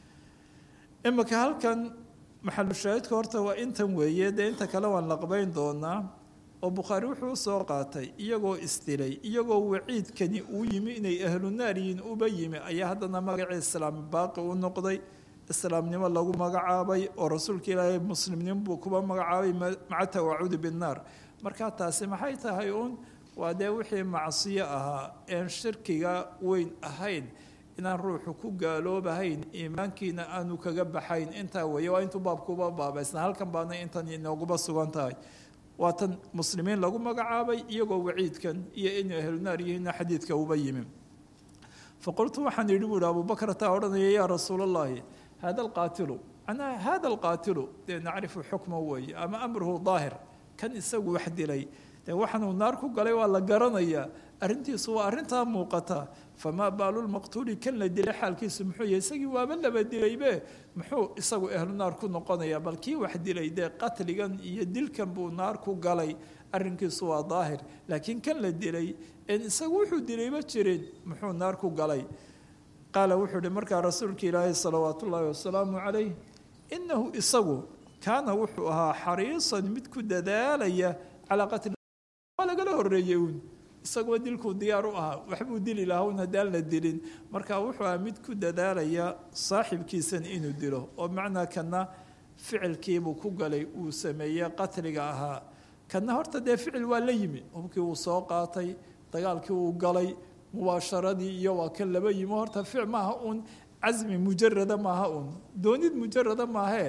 [SPEAKER 1] imika halkan maxalu shaahidka horta waa intan weeye dee inta kale waan laqbayn doonaa oo bukhaari wuxuu usoo qaatay iyagoo isdilay iyagoo waciidkani uu yimi inay ahlu naaryiin uba yimi ayaa haddana magacii islaam baaqi u noqday islaamnimo lagu magacaabay oo rasuulka ilaahay muslimnimo buu kuba magacaabay maca tawacuudi binnaar markaa taasi maxay tahay uun waa dee wixii macsiyo ahaa een shirkiga weyn ahayn inaan ruuxu ku gaaloobahayn iimaankiina aanu kaga baxayn intaa weeye waa intuu baabkuuba baabaysna halkan baana intan inooguba sugan tahay waa tan muslimiin lagu magacaabay iyagoo waciidkan iyo inay ahlunaar yihiinna xadiidka uba yimi faqultu waxaan yidhi buuhi abubakrata odhanaya yaa rasuula allahi hada alqaatilu anaa hada alqaatilu dee nacrifu xukma weeye ama amruhu daahir kan isagu wax dilay dee waxaanuu naar ku galay waa la garanayaa arrintiisu waa arrintaa muuqata famaa baalu lmaqtuuli kan la dilay xaalkiisu muxuu yahay isagii waaba laba dilaybe muxuu isagu ahlu naar ku noqonayaa bal kii wax dilay dee qatligan iyo dilkan buu naar ku galay arrinkiisu waa daahir laakiin kan la dilay en isagu wuxuu dilayba jirin muxuu naar ku galay qaala wuxuu ihi markaa rasuulka ilaahay salawaatu ullaahi wasalaamu calayh inahu isagu kaana wuxuu ahaa xariisan mid ku dadaalaya calaa qatli waa lagala horeeyey uun isagoo dilkuu diyaar u ahaa waxbuu dili lahaa un haddaan la dilin marka wuxuu ahaa mid ku dadaalaya saaxibkiisan inuu dilo oo macnaa kana ficilkiibuu ku galay uu sameeyey qatliga ahaa kana horta dee ficil waa la yimi hubkii uu soo qaatay dagaalkii uu galay mubaasharadii iyo waa kan laba yimi horta ficil maaha uun casmi mujarada maaha uun doonid mujarada maahee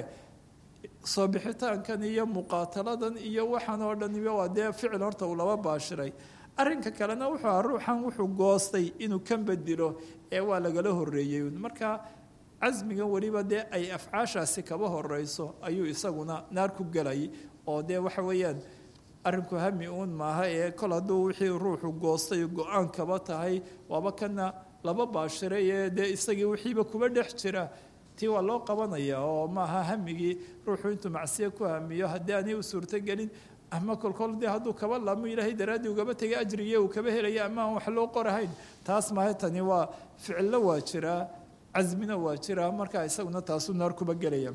[SPEAKER 1] soo bixitaankan iyo muqaataladan iyo waxaan oo dhan waa dee ficil horta uu laba baashiray arrinka kalena wuxuu ahaa ruuxan wuxuu goostay inuu kan bedilo ee waa lagala horeeyey marka casmigan weliba dee ay afcaashaasi kaba horeyso ayuu isaguna naar ku gelay oo dee waxa weeyaan arrinku hami uun maaha ee kol hadduu wixii ruuxu goostay go-aan kaba tahay waaba kana laba baashiray ee dee isagii wixiiba kuba dhex jira tii waa loo qabanaya oo maaha hamigii ruuxu intuu macsiyo ku hamiyo haddii aanay u suurtogelin ama kolkol dee hadduu kaba laamo ilaahay daraaddii ugaba tegay ajrigiyo uu kaba helaya ama aan wax loo qorahayn taas maaha tani waa ficillo waa jiraa casmina waa jiraa markaa isaguna taasuu naar kuba gelaya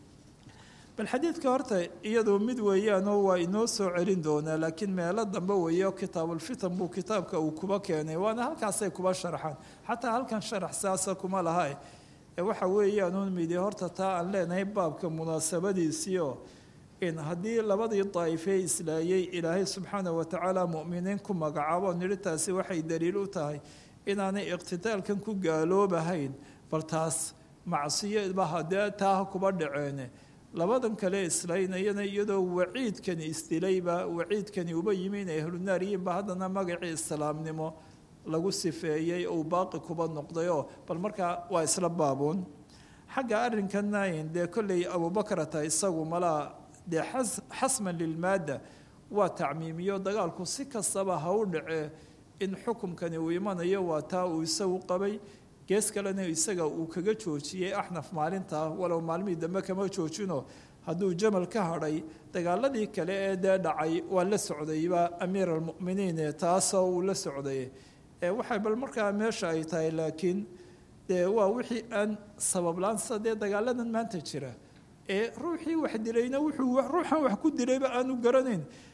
[SPEAKER 1] bal xadiidka horta iyadoo mid weeyaanoo waa inoo soo celin doonaa laakiin meelo dambe weeyo kitaabulfitan buu kitaabka uu kuba keenay waana halkaasay kuba sharxaan xataa halkan sharax saasa kuma laha waxa weeyaanuun midi horta taa aan leenahay baabka munaasabadiisiio in haddii labadii daa'ifee islaayey ilaahay subxaana watacaala mu'miniin ku magacaabo nidhi taasi waxay daliil u tahay inaanay iqtitaalkan ku gaaloobahayn bal taas macsiyoba haddee taaha kuba dhaceene labadan kale islaynayana iyadoo waciidkani isdilayba waciidkani uba yimi inay ahlunaar yihiinba haddana magacii islaamnimo lagu sifeeyey ou baaqi kuba noqdayoo bal markaa waa isla baabuun xagga arrinkana dee kolley abubakrata isagu malaa dee xasman lilmaadda waa tacmiimiyo dagaalku si kastaba ha u dhacee in xukumkani uu imanayo waa taa uu isagu qabay gees kalena isaga uu kaga joojiyey axnaf maalintaa walow maalmihii dambe kama joojino hadduu jamal ka hadhay dagaaladii kale ee dee dhacay waa la socdayba amiir almu'miniin taasoo uu la socday waxay bal markaa meesha ay tahay laakiin dee waa wixii aan sabablaansa dee dagaaladan maanta jira ee ruuxii wax dilayna wuxuu ruuxan wax ku dilayba aanu garanayn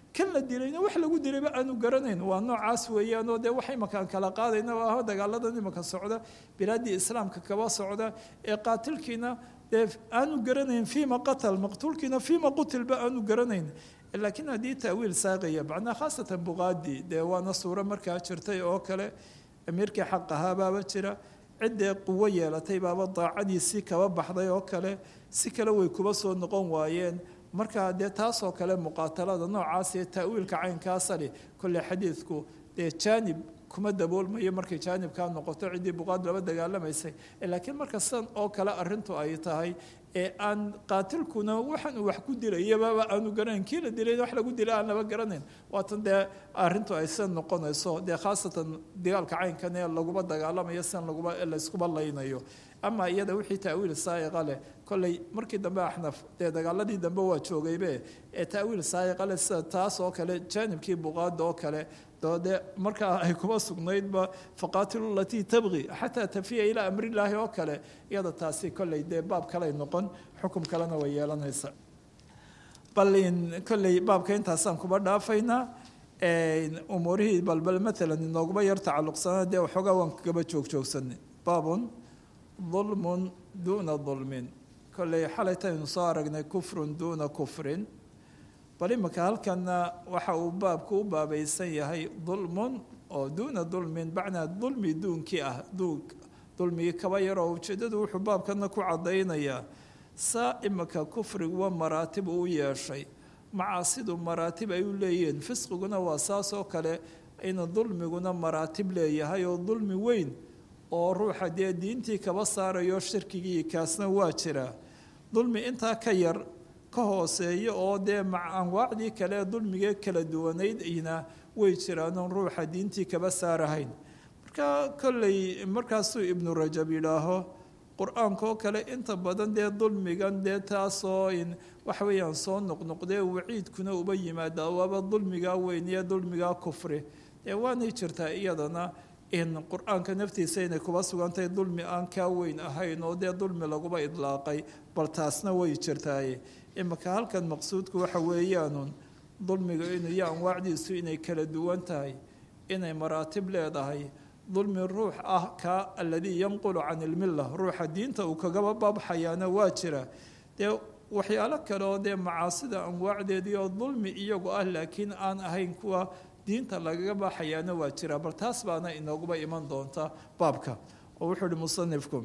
[SPEAKER 1] kan la dilayna wax lagu dilayba aanu garanayn waa noocaas weeyaanoo dee wax imakaan kala qaadayna waa dagaaladan imaka socda bilaaddii islaamka kaba socda ee qaatilkiina dee aanu garanayn fiima qatal maqtuulkiina fiima qutilba aanu garanayn laakiin haddii ta'wiil saaqaya macnaa khaasatan buqaadi dee waana suuro markaa jirtay oo kale amiirkii xaq ahaa baaba jira ciddee quwo yeelatay baaba daacadiisii kaba baxday oo kale si kale way kuba soo noqon waayeen markaa dee taasoo kale muqaatalada noocaas ee ta'wiilka caynkaasali kolley xadiidku dee jaanib kuma daboolmayo markay jaanibkaa noqoto ciddii buqaad laba dagaalamaysay laakiin marka sidan oo kale arrintu ay tahay ee aan qaatilkuna waxaan uu wax ku dilayababa aanu garanayn kii la dilayna wax lagu dilay aan laba garanayn waatan dee arrintu ay sidan noqonayso dee khaasatan dagaalka caynkan ee laguma dagaalamayo sidan laguma layskuba laynayo ama iyada wixii ta'wiil saa'iqa leh kolley markii dambe axnaf dee dagaaladii dambe waa joogaybe ee ta'wiil saa'iqa leh sida taas oo kale jaanibkii buqaada oo kale doode markaa ay kuma sugnaydba faqaatilu latii tabqi xataa tafiya ilaa amrillaahi oo kale iyada taasi kolley dee baab kaley noqon xukum kalena way yeelanaysa bal in kolley baabka intaasaan kuba dhaafaynaa umuurihii balbal maalan inooguma yar tacalluqsanaa dee waxoogaa waan kagaba joogjoogsanay baabun dulmun duuna dulmin kolley xalaytaynu soo aragnay kufrun duuna kufrin bal imika halkana waxa uu baabku u baabaysan yahay dulmun oo duuna dulmin bacnaa dulmi duunkii ah dulmigii kaba yaroo ujeeddadu wuxuu baabkana ku caddaynayaa saa imika kufriguwa maraatib uu yeeshay macaasidu maraatib ay u leeyihiin fisqiguna waa saas oo kale ina dulmiguna maraatib leeyahay oo dulmi weyn oo ruuxa dee diintii kaba saarayo shirkigii kaasna waa jiraa dulmi intaa ka yar ka hooseeya oo dee anwaacdii kale dulmigee kala duwanayd ina way jiraan ruuxa diintii kaba saarahayn marka kolley markaasuu ibnu rajab yidhaaho qur-aanka oo kale inta badan dee dulmigan dee taasoo waxa weeyaan soo noqnoqdee waciidkuna uba yimaada waaba dulmigaa weyn iyo dulmigaa kufri dee waanay jirtaa iyadana in qur-aanka naftiisa inay kuba sugantahay dulmi aan kaa weyn ahayn oo dee dulmi laguba idlaaqay bal taasna way jirtaaye imika halkan maqsuudku waxa weeyaanun dulmiga inuu iyo anwaacdiisu inay kala duwan tahay inay maraatib leedahay dulmi ruux ah ka aladii yanqulu can ilmilla ruuxa diinta uu kagaba baabxayaana waa jira dee waxyaalo kale oo dee macaasida anwaacdeedii oo dulmi iyagu ah laakiin aan ahayn kuwa diinta lagaga baxayaana waa jira bal taas baana inooguba iman doonta baabka oo wuxuu uhi musanifku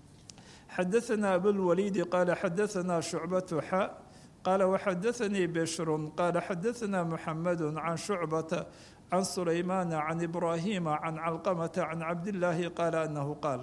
[SPEAKER 1] xadaثna abulwaliidi qaala xadaثna shucbatu xa qaala waxadaثanii bishrun qaala xadaثna muxamadu can shucbata can sulaymaana can ibraahima can calqamata can cabdillaahi qaala anahu qaal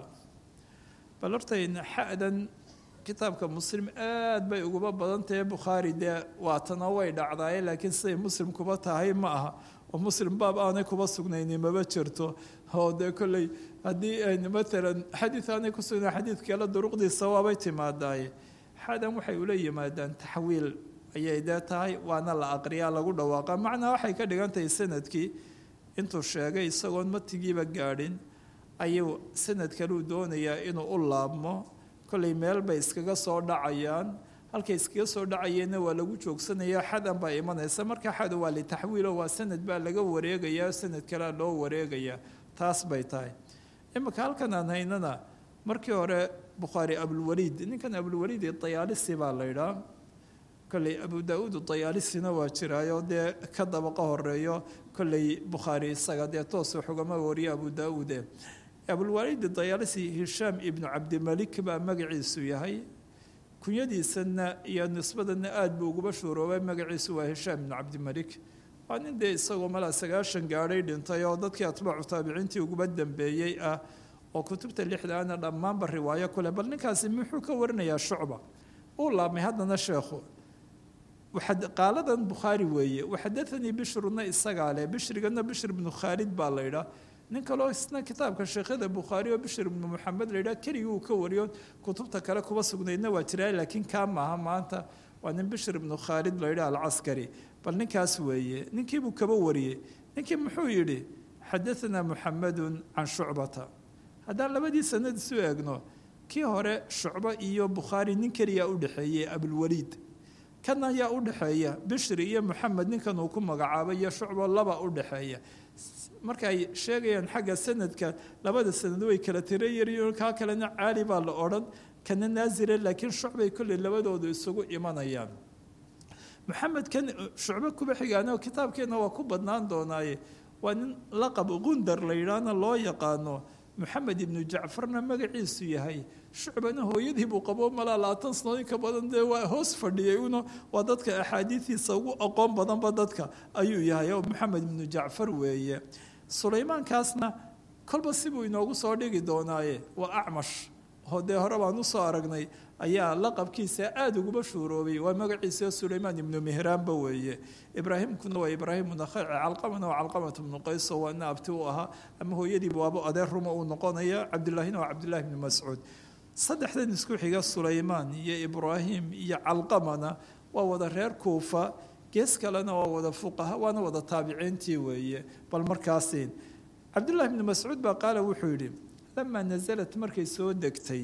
[SPEAKER 1] bal hortayn xadan kitaabka muslim aad bay uguba badan tahay bukhaari dee waatana way dhacdaaye laakiin siday muslim kuba tahay ma aha oo muslim baab aanay kuba sugnayni maba jirto oo dee kolley haddii aynu maalan xadiid aanay ku sugnayn xadiid kale duruqdiisa waabay timaadaaye xadan waxay ula yimaadaan taxwiil ayay dee tahay waana la aqriyaa lagu dhawaaqa macnaa waxay ka dhigan tahay sanadkii intuu sheegay isagoon matigiiba gaadhin ayuu sanad kaleu doonayaa inuu u laabmo kolley meel bay iskaga soo dhacayaan halkay iskaga soo dhacayeenna waa lagu joogsanaya xadan baa imanaysa marka xad waa litaxwiilo waa sanad baa laga wareegayaa sanad kalea loo wareegayaa taas bay tahay imika halkan aan haynana markii hore bukhaari abulwaliid ninkan abulwaliid dayaalisi baa la ydhaa kolley abu da-uud dayalisina waa jiraayo dee ka dabaqa horeeyo kolley bukhaari isaga dee toos xugama wariyo abu da-uude abulwaliid dayaalisi hishaam ibnu cabdimalik baa magaciisu yahay kunyadiisana iyo nisbadana aada buu uguba shuuroobay magaciisu waa hishaam ibnu cabdimalik waa nin dee isagoo malaa sagaashan gaadhay dhintay oo dadkii atbaacu taabiciintii uguba dambeeyey ah oo kutubta lixdaana dhammaanba riwaayo kuleh bal ninkaasi muxuu ka warinayaa shucba uu laabmay haddana sheekhu qaaladan bukhaari weeye waxadaanii bishruna isagaa leh bishrigana bishr ibnu khaalid baa la ydhaa nin kaloo isna kitaabka sheekhada bukhaari oo bishr ibnu moxamed la ydhaa keligii uu ka wariyo kutubta kale kuba sugnaydna waa jiraa laakiin kaa maaha maanta waa nin bishr ibnu khaalid la ydhaa alcaskari bal ninkaas weeye ninkiibuu kaba wariyey ninkii muxuu yidhi xadaanaa muxamedun can shucbata haddaan labadii sanad isu eegno kii hore shucbo iyo bukhaari nin keliyaa u dhexeeyey abulwaliid kan ayaa u dhaxeeya bishri iyo moxamed ninkan uu ku magacaabay iyo shucbo laba u dhaxeeya markay sheegayaan xagga sanadka labada sanad way kala tiro yaryihiin kaa kalena caali baa la odhan kana naasire laakiin shucbay kolley labadoodu isugu imanayaan moxamed kan shucbo kuba xigaano kitaabkeenna waa ku badnaan doonaaye waa nin laqab gundar la yidhaahna loo yaqaano moxamed ibnu jacfarna magaciisu yahay shucbana hooyadii buu qabo malaa labaatan sano inka badan dee waa hoos fadhiyay una waa dadka axaadiidiisa ugu aqoon badanba dadka ayuu yahay oo moxamed ibnu jacfar weeye sulaymaankaasna kolba sibuu inoogu soo dhigi doonaaye waa acmash oo dee hore baan usoo aragnay ayaa laqabkiisa aada uguba shuuroobay waa magaciisa sulaymaan ibnu mihraanba weeye ibraahimkuna waa ibraahim nakhaci calqamana waa calqamatu ibnu qayso waa ina abti u ahaa ama hooyadiiba waaba adeer ruma uu noqonaya cabdillaahina waa cabdillahi ibnu mascuud saddexdan isku xiga sulaymaan iyo ibraahim iyo calqamana waa wada reer kuufa gees kalena waa wada fuqaha waana wada taabiciintii weeye bal markaasiin cabdullahi ibnu mascuud baa qaala wuxuu yidhi lamaa nasalat markay soo degtay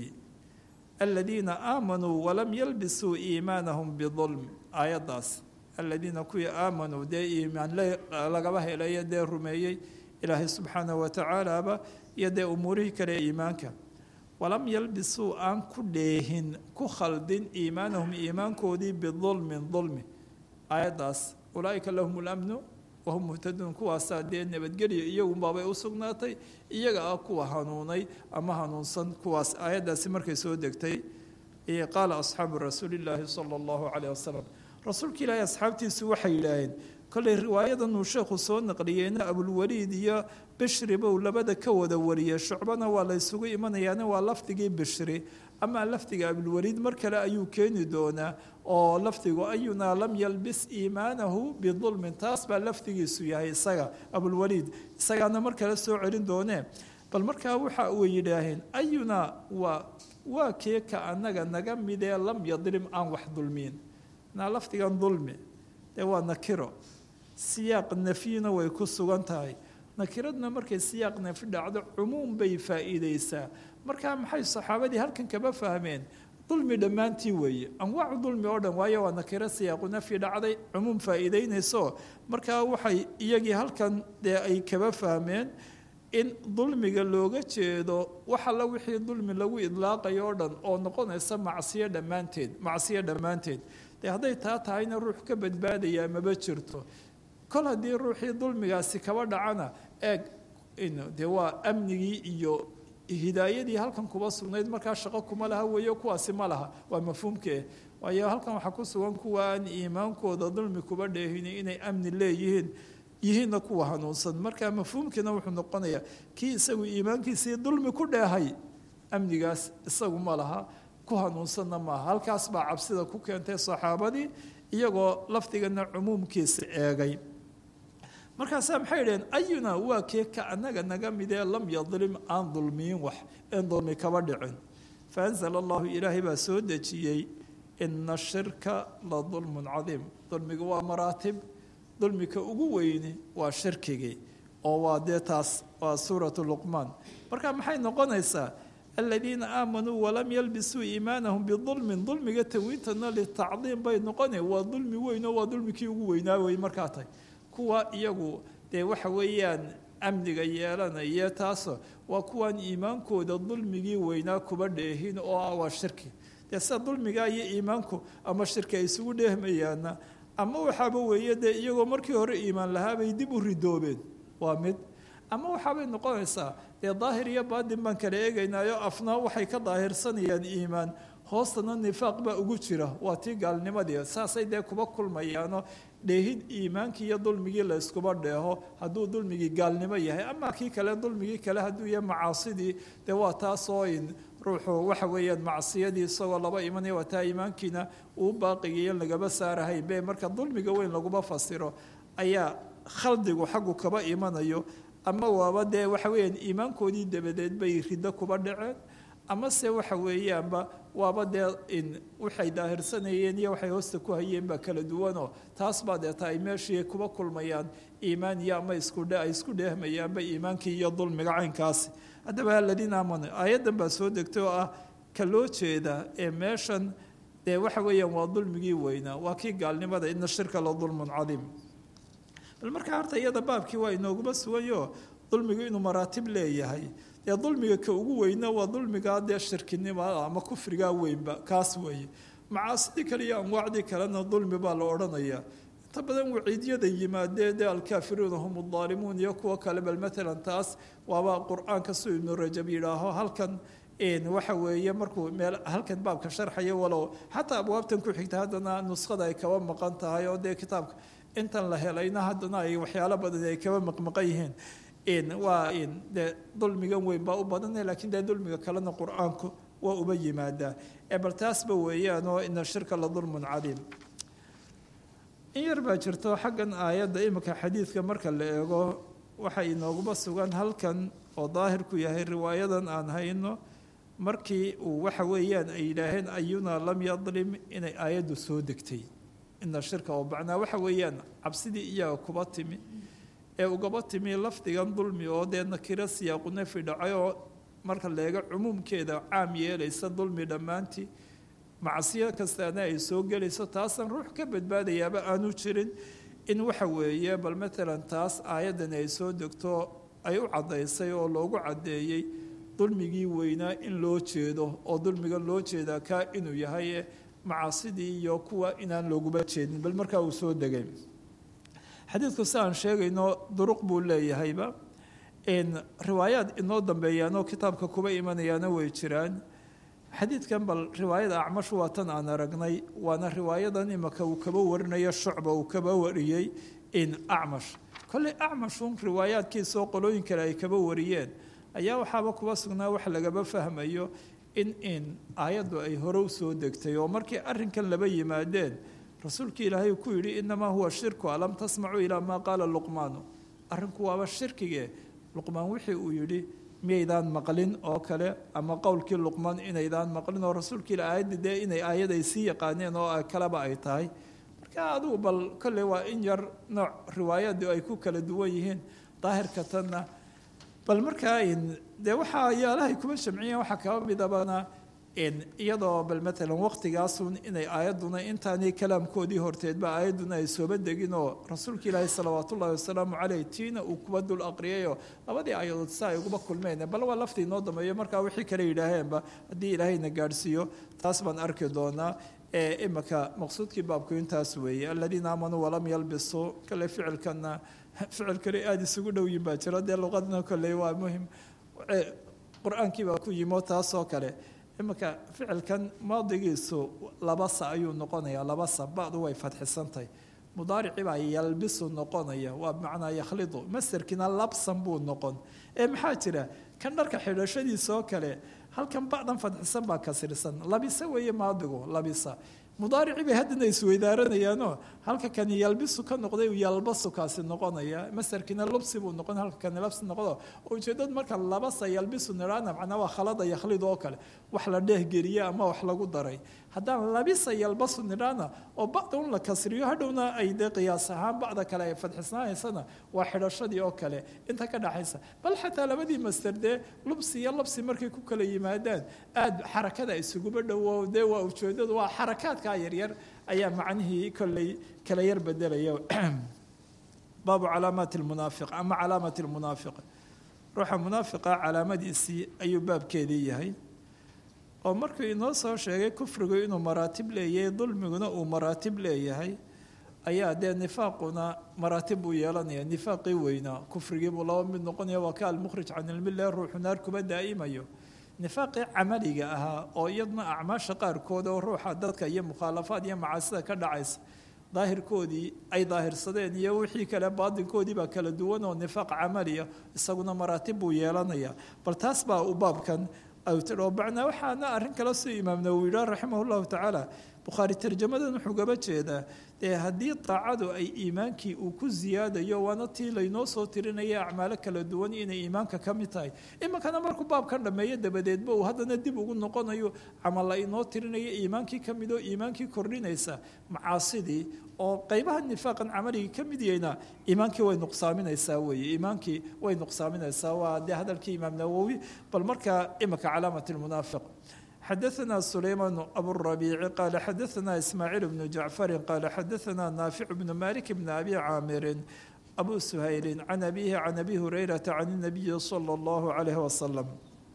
[SPEAKER 1] aladiina aamanuu walam yalbisuu iimaanahum bidulm aayaddaas aladiina kuwii aamanuu dee iimaan lagaba helayo dee rumeeyey ilaahay subxaanahu watacaalaaba iyo dee umuurihii kale ee iimaanka walam yalbisuu aan ku dheehin ku khaldin iimaanahum iimaankoodii bidulmin dulmi aayaddaas ulaaika lahum lamnu wahum muhtaduun kuwaasaa dee nabadgelya iyagunbaabay u sugnaatay iyaga ah kuwa hanuunay ama hanuunsan kuwaas aayaddaasi markay soo degtay qaala asxaabu rasuulillaahi sala allahu caleyh wasalam rasuulka ilaahay asxaabtiisu waxay yidhaaheen kollay riwaayadan uu sheekhu soo naqliyeyna abulwaliid iyo bishri bow labada ka wada wariyey shucbana waa la ysugu imanayaana waa lafdigii bishri ama lafdiga abulwaliid mar kale ayuu keeni doonaa oo lafdigu ayunaa lam yalbis iimaanahu bidulmin taas baa lafdigiisu yahay isaga abulwaliid isagaana mar kale soo celin doonee bal markaa waxa uu yidhaaheen ayunaa waa waa kee ka anaga naga midee lam yadlim aan wax dulmiin naa lafdigan dulmi dee waa nakiro siyaaq nafyina way ku sugan tahay nakiradna markay siyaaq nafyi dhacdo cumuum bay faa'iideysaa markaa maxay saxaabadii halkan kaba fahmeen dulmi dhammaantii weeye anwaacu dulmi oo dhan waayo waa nakiro siyaaqu nafyi dhacday cumuum faa'iideynayso markaa waxay iyagii halkan dee ay kaba fahmeen in dulmiga looga jeedo wax alla wixii dulmi lagu idlaaqayo oo dhan oo noqonaysa macsiyo dhammaanteed macsiyo dhammaanteed dee hadday taa tahayna ruux ka badbaadayaa maba jirto kol haddii ruuxii dulmigaasi kaba dhacana eeg dee waa amnigii iyo hidaayadii halkan kuba sugnayd markaa shaqo kuma laha weeyo kuwaasi ma laha waa mafhuumkee waayo halkan waxaa ku sugan kuwa aan iimaankooda dulmi kuba dheehini inay amni leeyihiin yihiinna kuwa hanuunsan markaa mafhuumkiina wuxuu noqonayaa kii isagu iimaankiisii dulmi ku dheehay amnigaas isagu ma laha ku hanuunsanna maaha halkaas baa cabsida ku keentay saxaabadii iyagoo lafdigana cumuumkiisa eegay markaasaa maxay idhaheen ayuna waa kee ka anaga naga midee lam yadlim aan dulmiyin wax in dulmi kaba dhicin faanzala allahu ilaahay baa soo dejiyey ina shirka la dulmun cadiim dulmiga waa maraatib dulmika ugu weyni waa shirkigii oo waa dee taas waa suuratu luqmaan marka maxay noqonaysaa aladiina aamanuu walam yalbisuu iimaanahum bidulmin dulmiga tawiintana litacdiim bay noqona waa dulmi weyn oo waa dulmikii ugu weynaa wey markaa tahay kuwa iyagu dee waxa weeyaan amniga yeelanaya taaso waa kuwaan iimaankooda dulmigii weynaa kuba dheehin oo ah waa shirki dee sida dulmigaa iyo iimaanku ama shirki ay isugu dheehmayaana ama waxaaba weeye dee iyagoo markii hore iimaan lahaabay dib u ridoobeen waa mid ama waxaabay noqonaysaa dee daahir iyo baadin baan kala eegaynaayo afna waxay ka daahirsanayaan iimaan hoostana nifaaq baa ugu jira waa tii gaalnimadii saasay dee kuba kulmayaano dheehid iimaankii iyo dulmigii la iskuba dheeho hadduu dulmigii gaalnimo yahay ama kii kale dulmigii kale hadduu yahay macaasidii dee waa taasoo in ruuxu waxa weeyaan macsiyadii isagoo laba imanaya waa taa iimaankiina uu baaqigiiyo lagaba saarahayn be marka dulmiga weyn laguma fasiro ayaa khaldigu xaggu kaba imanayo ama waaba dee waxa weeyaan iimaankoodii dabadeed bay riddo kuba dhaceen ama se waxa weeyaanba waaba dee in waxay daahirsanayeen iyo waxay hoosta ku hayeen baa kala duwanoo taas baa dee ta ay meeshii kuba kulmayaan iimaan iyo ama iskudhe ay isku dheehmayaanba iimaankii iyo dulmiga caynkaasi haddaba aladiina aamanu aayaddan baa soo degtay oo ah ka loo jeeda ee meeshan dee waxa weeyaan waa dulmigii weynaa waa kii gaalnimada ina shirka la dulmun cadiim bal markaa horta iyada baabkii waa inooguma suganyo dulmigu inuu maraatib leeyahay dee dulmiga ka ugu weyna waa dulmigaa dee shirkinimada ama kufrigaa weynba kaas weeye macaasidii kale iyo anwaacdii kalena dulmi baa la odhanayaa inta badan waciidyada yimaadee dee alkaafiruuna hum adaalimuun iyo kuwa kale bal maalan taas waaba qur-aanka suu ibnu rajab yidhaaho halkan waxa weeye markuu meel halkan baabka sharxaya walow xataa abwaabtan ku xigta haddana nuskhada ay kaba maqan tahay oo dee kitaabka intan la helayna haddana ay waxyaalo badan ay kaba maqmaqan yihiin waa dee dulmigan weyn baa u badanay laakiin dee dulmiga kalena qur-aanku waa uba yimaadaa ee bal taasba weeyaan oo ina shirka la dulmun cadiim in yar baa jirto xaggan aayadda imika xadiidka marka la eego waxa inooguma sugan halkan oo daahirku yahay riwaayadan aan hayno markii uu waxa weeyaan ay yidhaaheen ayuna lam yadlim inay aayaddu soo degtay ina shirka oo macnaa waxa weeyaan cabsidii iyaga kuba timi ee ugaba timi lafdigan dulmi oo dee nakiro siyaaqu nafi dhacay oo marka leega cumuumkeeda caam yeelaysa dulmi dhammaantii macsiyo kastaana ay soo gelayso taasan ruux ka badbaadayaaba aanu jirin in waxa weeye bal maalan taas aayadani ay soo degto ay u caddaysay oo loogu caddeeyey dulmigii weynaa in loo jeedo oo dulmiga loo jeedaa kaa inuu yahay macaasidii iyo kuwa inaan looguba jeedin bal markaa uu soo degay xadiidku si aan sheegayno duruq buu leeyahayba riwaayaad inoo dambeeyaanoo kitaabka kuba imanayaana way jiraan xadiidkan bal riwaayada acmashu waa tan aan aragnay waana riwaayadan imaka uu kaba warinayo shucba uu kaba wariyey in acmash kolley acmashun riwaayaadkiisoo qolooyin kale ay kaba wariyeen ayaa waxaaba kuba sugnaa wax lagaba fahmayo in in aayaddu ay hore u soo degtay oo markii arrinkan laba yimaadeen rasuulkii ilaahay ku yidhi inamaa huwa shirku alam tasmacuu ilaa maa qaala luqmaanu arrinku waaba shirkige luqmaan wixii uu yidhi miyaydaan maqlin oo kale ama qowlkii luqmaan inaydaan maqlin oo rasuulka ila aayadda dee inay aayad ay sii yaqaaneen oo kaleba ay tahay marka adugu bal kolley waa in yar nooc riwaayaddu ay ku kala duwan yihiin daahirka tanna bal markaa dee waxaa yaalahay kuma shamciyeen waxaa kaba midabana iyadoo bal maalan waqtigaasun inay aayadduna intaanii kalaamkoodii horteedba aayadduna ay sooba degin oo rasuulka ilaahi salawaat ullahi wasalaamu caleyh tiina uu kuba dul aqriyayo labadii aayadood si ay uguba kulmeen bal waa laftii inoo dambeeyo markaa wixii kale yidhaaheenba haddii ilaahayna gaadhsiiyo taas baan arki doonaa ee imika maqsuudkii baabku intaas weeye aladiina aamanuu walam yalbisuu kale ficilkana ficil kale aada isugu dhowyin baa jiro dee luqadna kolley waa muhim qur-aankii baa ku yimo taasoo kale imika ficilkan maadigiisu labasa ayuu noqonaya labasa bacdu way fadxisantahay mudaarici baa yalbisu noqonaya waa bimacnaa yakhlidu masarkiina labsan buu noqon ee maxaa jira kan dharka xidhashadiisoo kale halkan bacdan fadxisan baa kasirsan labisa weeye maadigu labisa mudaarici bay haddana isweydaaranayaanoo halka kani yalbisu ka noqday yalbasu kaasi noqonaya masarkiina lubsi buu noqon halka kani labsi noqdo ujeedad marka labasa yalbisu niraana macnaa waa khalada yakhlid oo kale wax la dheehgeliye ama wax lagu daray haddaan labisa yalbasu niraana oo bacda un la kasriyo hadhowna ay dee qiyaas ahaan bacda kale ay fadxisnaanaysana waa xidhashadii oo kale inta ka dhaxaysa bal xataa labadii master dee lubsi iyo labsi markay ku kala yimaadaan aada xarakada isuguba dhowo dee waa ujeedadu waa xarakaadka yaryar ayaa macnihii kolley kala yar bedelaya baabu calaamaati lmunaafiq ama calaamati lmunaafiq ruuxa munaafiqa calaamadiisii ayuu baabkeedii yahay oo markuu inoo soo sheegay kufrigu inuu maraatib leeyahay dulmiguna uu maraatib leeyahay ayaa dee nifaaquna maraatib buu yeelanaya nifaaqii weynaa kufrigii buu laba mid noqonaya waa ka almukhrij can ilmilla ruuxu naar kuba daa'imayo nifaaqii camaliga ahaa oo iyadna acmaasha qaarkood oo ruuxa dadka iyo mukhaalafaad iyo macaasida ka dhacaysa daahirkoodii ay daahirsadeen iyo wixii kale baadinkoodii baa kala duwan oo nifaaq camaliya isaguna maraatib buu yeelanaya bal taas baa u baabkan oo bacnaa waxaana arrin kale soo imaam nawowi yidhaah raximah llahu tacaala bukhaari tarjamadan wuxuu gaba jeedaa dee haddii daacadu ay iimaankii uu ku ziyaadayo waana tii laynoo soo tirinaya acmaalo kala duwan inay iimaanka ka mid tahay iminkana markuu baabkan dhammeeyo dabadeedba uu haddana dib ugu noqonayo camal la inoo tirinayo iimaankii ka mid oo iimaankii kordhinaysa macaasidii oo qaybaha nifaaqan camaligi ka mid yahayna iimaankii way nuqsaaminaysaa weeye iimaankii way nuqsaaminaysaa waa dee hadalkii imaam nawowi bal markaa iminka calaamat lmunaafiq xadaثna sulaymaan aburabiici qaala xadaثna ismaaciil bnu jacfari qaala xadaثna naafic bnu malik bn abi caamirin abu suhaylin can abihi can abi hurayrata can الnabiyi salى اllahu عalayh wasalam.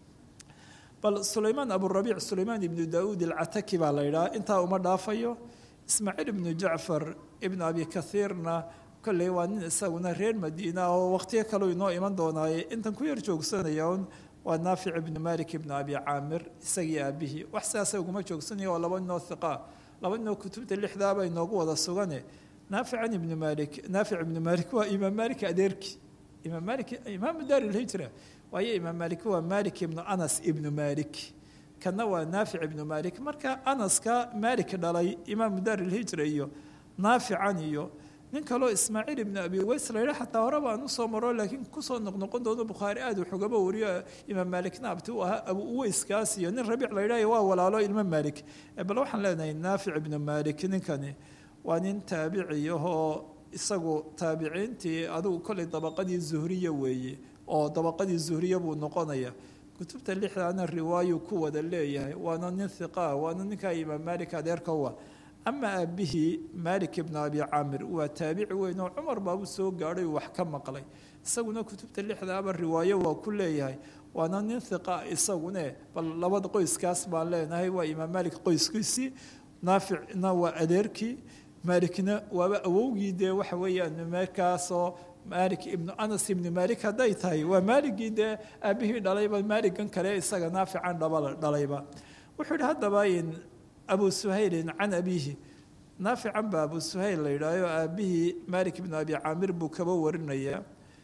[SPEAKER 1] bal sulaymaan aburabiic sulaymaan ibnu daauud alcataki baa la yidhaha intaa uma dhaafayo. ismaaciil ibnu jacfar ibnu abi kahiirna kolley waa nin isaguna reer madiina oo waqtiyo kaleu inoo iman doonaaye intan ku yar joogsanaya un waa naafic ibnu malik ibnu abi caamir isagii aabihii wax sidaasa uguma joogsanaya waa laba ninoo hiqa laba ninoo kutubta lixdaaba inoogu wada sugane. naafican ibnu malik naafic ibnu malik waa imaam malik adeerki imaam malik imaamu daar ilhijra waayo imaam malik waa malik ibnu anas ibnu malik kana waa naafic ibnu malik marka anaska malik dhalay imaamu daar ilhijra iyo naafican iyo nin kaloo ismaaciil ibnu abi uways la yidha xataa horeba aan usoo maro laakiin kusoo noqnoqon doono bukhaari aad waxugaba wariyo imaam maalikna abti u ahaa abu uweyskaas iyo nin rabiic la yidhaha waa walaalo ilmo maalik. bal waxaan leenahay naafic ibnu malik ninkani waa nin taabiciyahoo isagu taabiciintii adigu kolley dabaqadii zuhriya weeye oo dabaqadii zuhriya buu noqonaya. kutubta lixdaana riwaayu ku wada leeyahay waana nin hiqa waana ninkaa imaam maalik adeerka wa. ama aabihii malik ibnu abi caamir waa taabici weyn oo cumar baabu soo gaadhay wax ka maqlay isaguna kutubta lixdaaba riwaayo waa ku leeyahay waana nin hiqa isagune bal labada qoyskaas baan leenahay waa imaam maalik qoyskiisii naaficna waa adeerkii maalikna waaba awowgii dee waxa weeyaan markaasoo maalik ibnu anas ibnu maalik hadday tahay waa maaligii dee aabihii dhalayba maaligan kale isaga naafican dhaba dhalayba. wuxuu yihi haddaba in abu suhaylin can abihi naafican ba abu suhayl la yidhaaho aabihii malik ibnu abi caamir buu kaba warinaya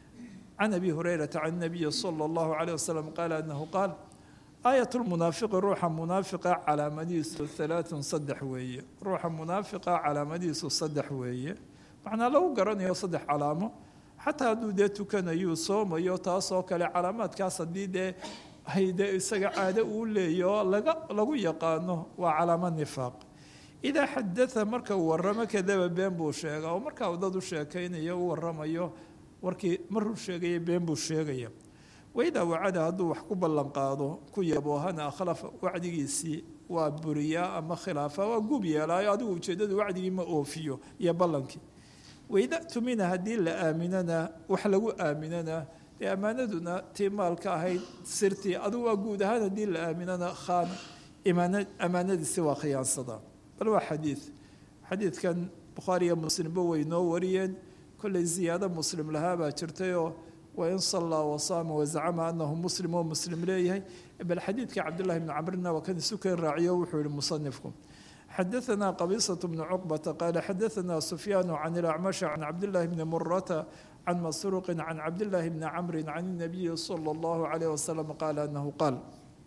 [SPEAKER 1] can abi hurayrata can nabiyi salى اllahu عalيه wasalam qaala anahu qaal aayat lmunaafiqi ruuxa munaafiqa calaamadiisu halaaثun saddex weeye ruuxa munaafiqa calaamadiisu saddex weeye macnaa lagu garanayo saddex calaamo xataa hadduu dee tukanayu soomayo taasoo kale calaamaadkaas haddii dee hayde isaga caado uu leeyo laga lagu yaqaano waa calaamo nifaaq. idaa xadaa marka uu waramo kadaba been buu sheega oo markaa uu dad u sheekaynayo u waramayo warkii maruu sheegaya been buu sheegaya. waidaa wacada hadduu wax ku ballan qaado ku yaboohana akhlafa wacdigiisii waa buriyaa ama khilaafa waa gub yeelaayo adigu ujeeddadu wacdigii ma oofiyo iyo ballankii. waida tumina haddii la aaminana wax lagu aaminana dee ammaanaduna tii maalka ahayd sirtii adigu waa guud ahaan haddii la aaminana khaan ammaanadiisi waa khiyaansadaa. bal waa xadiid xadiidkan bukhaari iyo muslimba way noo wariyeen kolley ziyaado muslim lahaa baa jirtayoo wain sallaa wasaama wazacama anahu muslim oo muslim leeyahay. bal xadiidka cabdullahi bni camrina waa kan isu keen raaciyo wuxuu yihi musanifku xadaثna qabiisaة bn cuqbata qaala xadaثna sufyaan can ilacmash can cabdillahi bni murata can masruuqi can cabdillahi bni camri can الnabiyi salى اllahu عalayh wasalam qaala anahu qaal.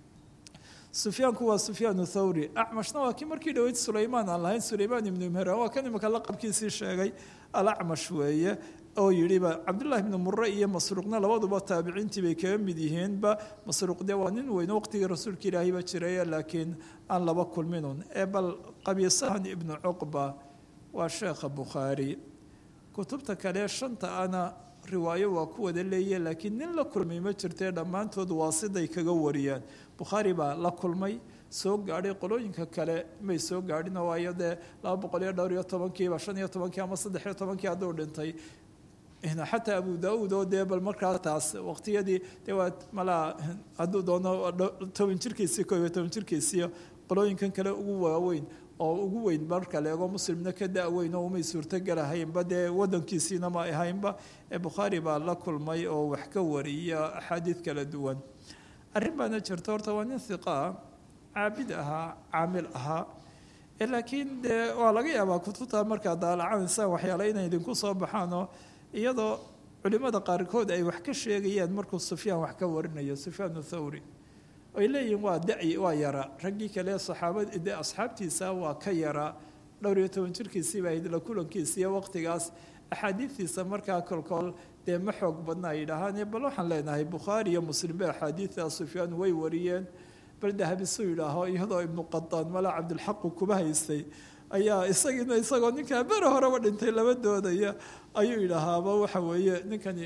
[SPEAKER 1] sufyaanku waa sufyaan thawri acmashna waa kii markii dhaweyd sulaymaan aan lahayn sulaymaan ibnu mhran waa kan imika laqabkiisii sheegay alacmash weeye oo yidhiba cabdullahi bni mure iyo masruuqna labaduba taabiciintii bay kaga mid yihiinba. masruuq dee waa nin weyn waqtigii rasuulka ilaahiba jiraya laakiin aan laba kulminun. ee bal qabiisahan ibnu cuqba waa sheekha bukhaari kutubta kale shanta ana riwaayo waa ku wada leeyahe laakiin nin la kulmay ma jirtee dhammaantood waa siday kaga wariyaan. bukhaari baa la kulmay soo gaadhay qolooyinka kale may soo gaadhin waayo dee laba boqol iyo dhowr iyo tobankiiba shan iyo tobankii ama saddex iyo tobankii hadduu dhintay xataa abu daauud oo dee bal markaa taas waqtiyadii dee waa malaa hadduu doono toban jirkiisii koo iyo toban jirkiisiiyo qolooyinkan kale ugu waaweyn oo ugu weyn marka leego muslimna ka da-weyn oo umay suurtogelahaynba dee wadankiisiina ma ahaynba. ee bukhaari baa la kulmay oo wax ka wariya axaadiid kala duwan. arrin baana jirta horta waa nin hiqaa caabid ahaa caamil ahaa laakiin dee waa laga yaabaa kutubta markaa daalacanaysa waxyaale inay idinku soo baxaanoo iyadoo culimada qaarkood ay wax ka sheegayaan markuu sufyaan wax ka warinayo sufyaan thawri ay leeyihiin waa daci waa yara raggii kale saxaabad de asxaabtiisa waa ka yara dhowr iyo toban jirkiisii baa la kulankiisiiyo waqtigaas axaadiistiisa markaa kolkool dee ma xoog badna ay yidhaahaan bal waxaan leenahay bukhaari iyo muslim ba axaadiidta sufyaan way wariyeen bal dahabisu yidhaaho iyadoo ibnu qadaan mala cabdilxaqu kuba haystay ayaa isagiina isagoo ninkaa bere horeba dhintay laba doodaya ayuu yidhaahaaba waxa weeye ninkani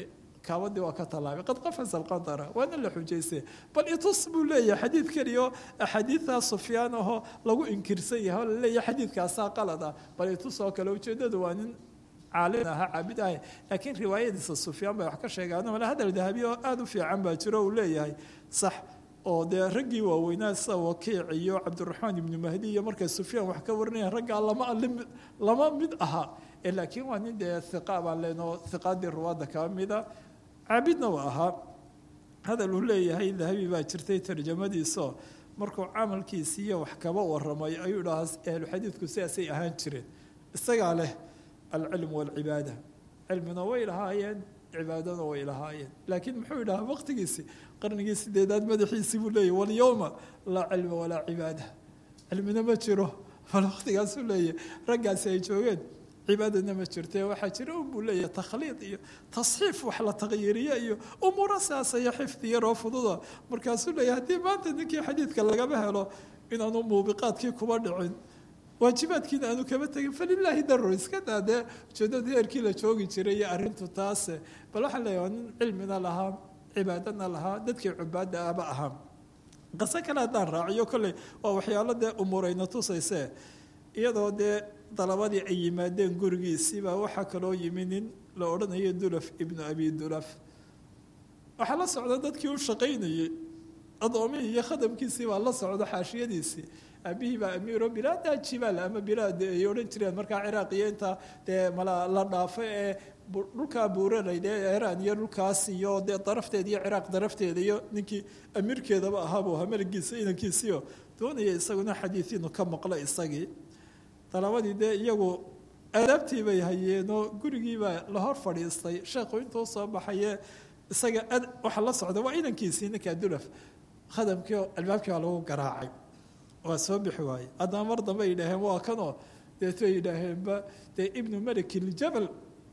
[SPEAKER 1] kaabadii waa ka tallaabay qad qafasa alqadara waana la xujaystay bal itus buu leeyahay xadiid keliyo axaadiidtaa sufyaan ahoo lagu inkirsan yahay oo laleeyahay xadiidkaasaa qalad ah bal itus oo kale ujeeddadu waa nin caalin aha caabid ah laakiin riwaayadiisa sufyaan bay wax ka sheegaan mala hadal dahabi oo aada u fiican baa jiro uu leeyahay sax oo dee raggii waaweynaa sida wakiic iyo cabdiraxmaan ibnu mahdi iyo markay sufyaan wax ka warinayaan raggaa lama lama mid aha laakiin waa nin dee hiqa baan leenoo hiqaadii ruwaadda kaba mida caabidna waa ahaa hadal uu leeyahay dahabi baa jirtay tarjamadiiso markuu camalkiisiiyo wax kaba waramay ayuu dhahaa ahlu xadiidku sidaasay ahaan jireen isagaa leh alcilmu walcibaada cilmina way lahaayeen cibaadana way lahaayeen laakiin muxuu yidhahaa waqtigiisii qarnigii sideedaad madaxiisii buu leeyahy walyowma laa cilma walaa cibaada cilmina ma jiro bal waqtigaasuu leeyahy raggaasi ay joogeen cibaadana ma jirte waxaa jira un buu leeyahay takhliid iyo tasxiif wax la taqyiiriye iyo umuuro saasaya xifdi yaroo fududa markaasuu leeyahay haddii maanta ninkii xadiidka lagama helo inaanu muubiqaadkii kuba dhicin waajibaadkiina aanu kaba tegin falilaahi daro iska daadee ujeedada heerkii la joogi jiray iyo arrintu taase bal waxaa leeyahay nin cilmina lahaa cibaadana lahaa dadkii cubaadda aba ahaa qase kale haddaan raaciyo kolley waa waxyaalo dee umuurayna tusayse iyadoo dee dalabadii ay yimaadeen gurigiisiibaa waxaa kaloo yimi nin la odhanayo dulaf ibnu abi dulaf waxaa la socda dadkii u shaqaynayey adoomihii iyo khadamkiisii baa la socda xaashiyadiisii aabihii baa amiiro bilaada jibaal ama bilaad ay odhan jireen markaa ciraaq iyo intaa dee mala la dhaafo ee dhulkaa buuraleyda ee iraan iyo dhulkaas iyo dee darafteeda iyo ciraaq darafteeda iyo ninkii amiirkeedaba ahaabuu ahaa meligiisa inankiisiio doonaya isaguna xadiidiinu ka maqlo isagii dalabadii dee iyagu aadaabtii bay hayeenoo gurigiibaa la hor fadhiistay sheekhu intuu soo baxaye isaga waxaa la socda waa inankiisii ninkaa dulaf khadamkii albaabkii baa lagu garaacay waa soo bixi waaye haddana mar dambe ay dhaheen waa kanoo deeto ay yidhaaheenba dee ibnu malik iljabal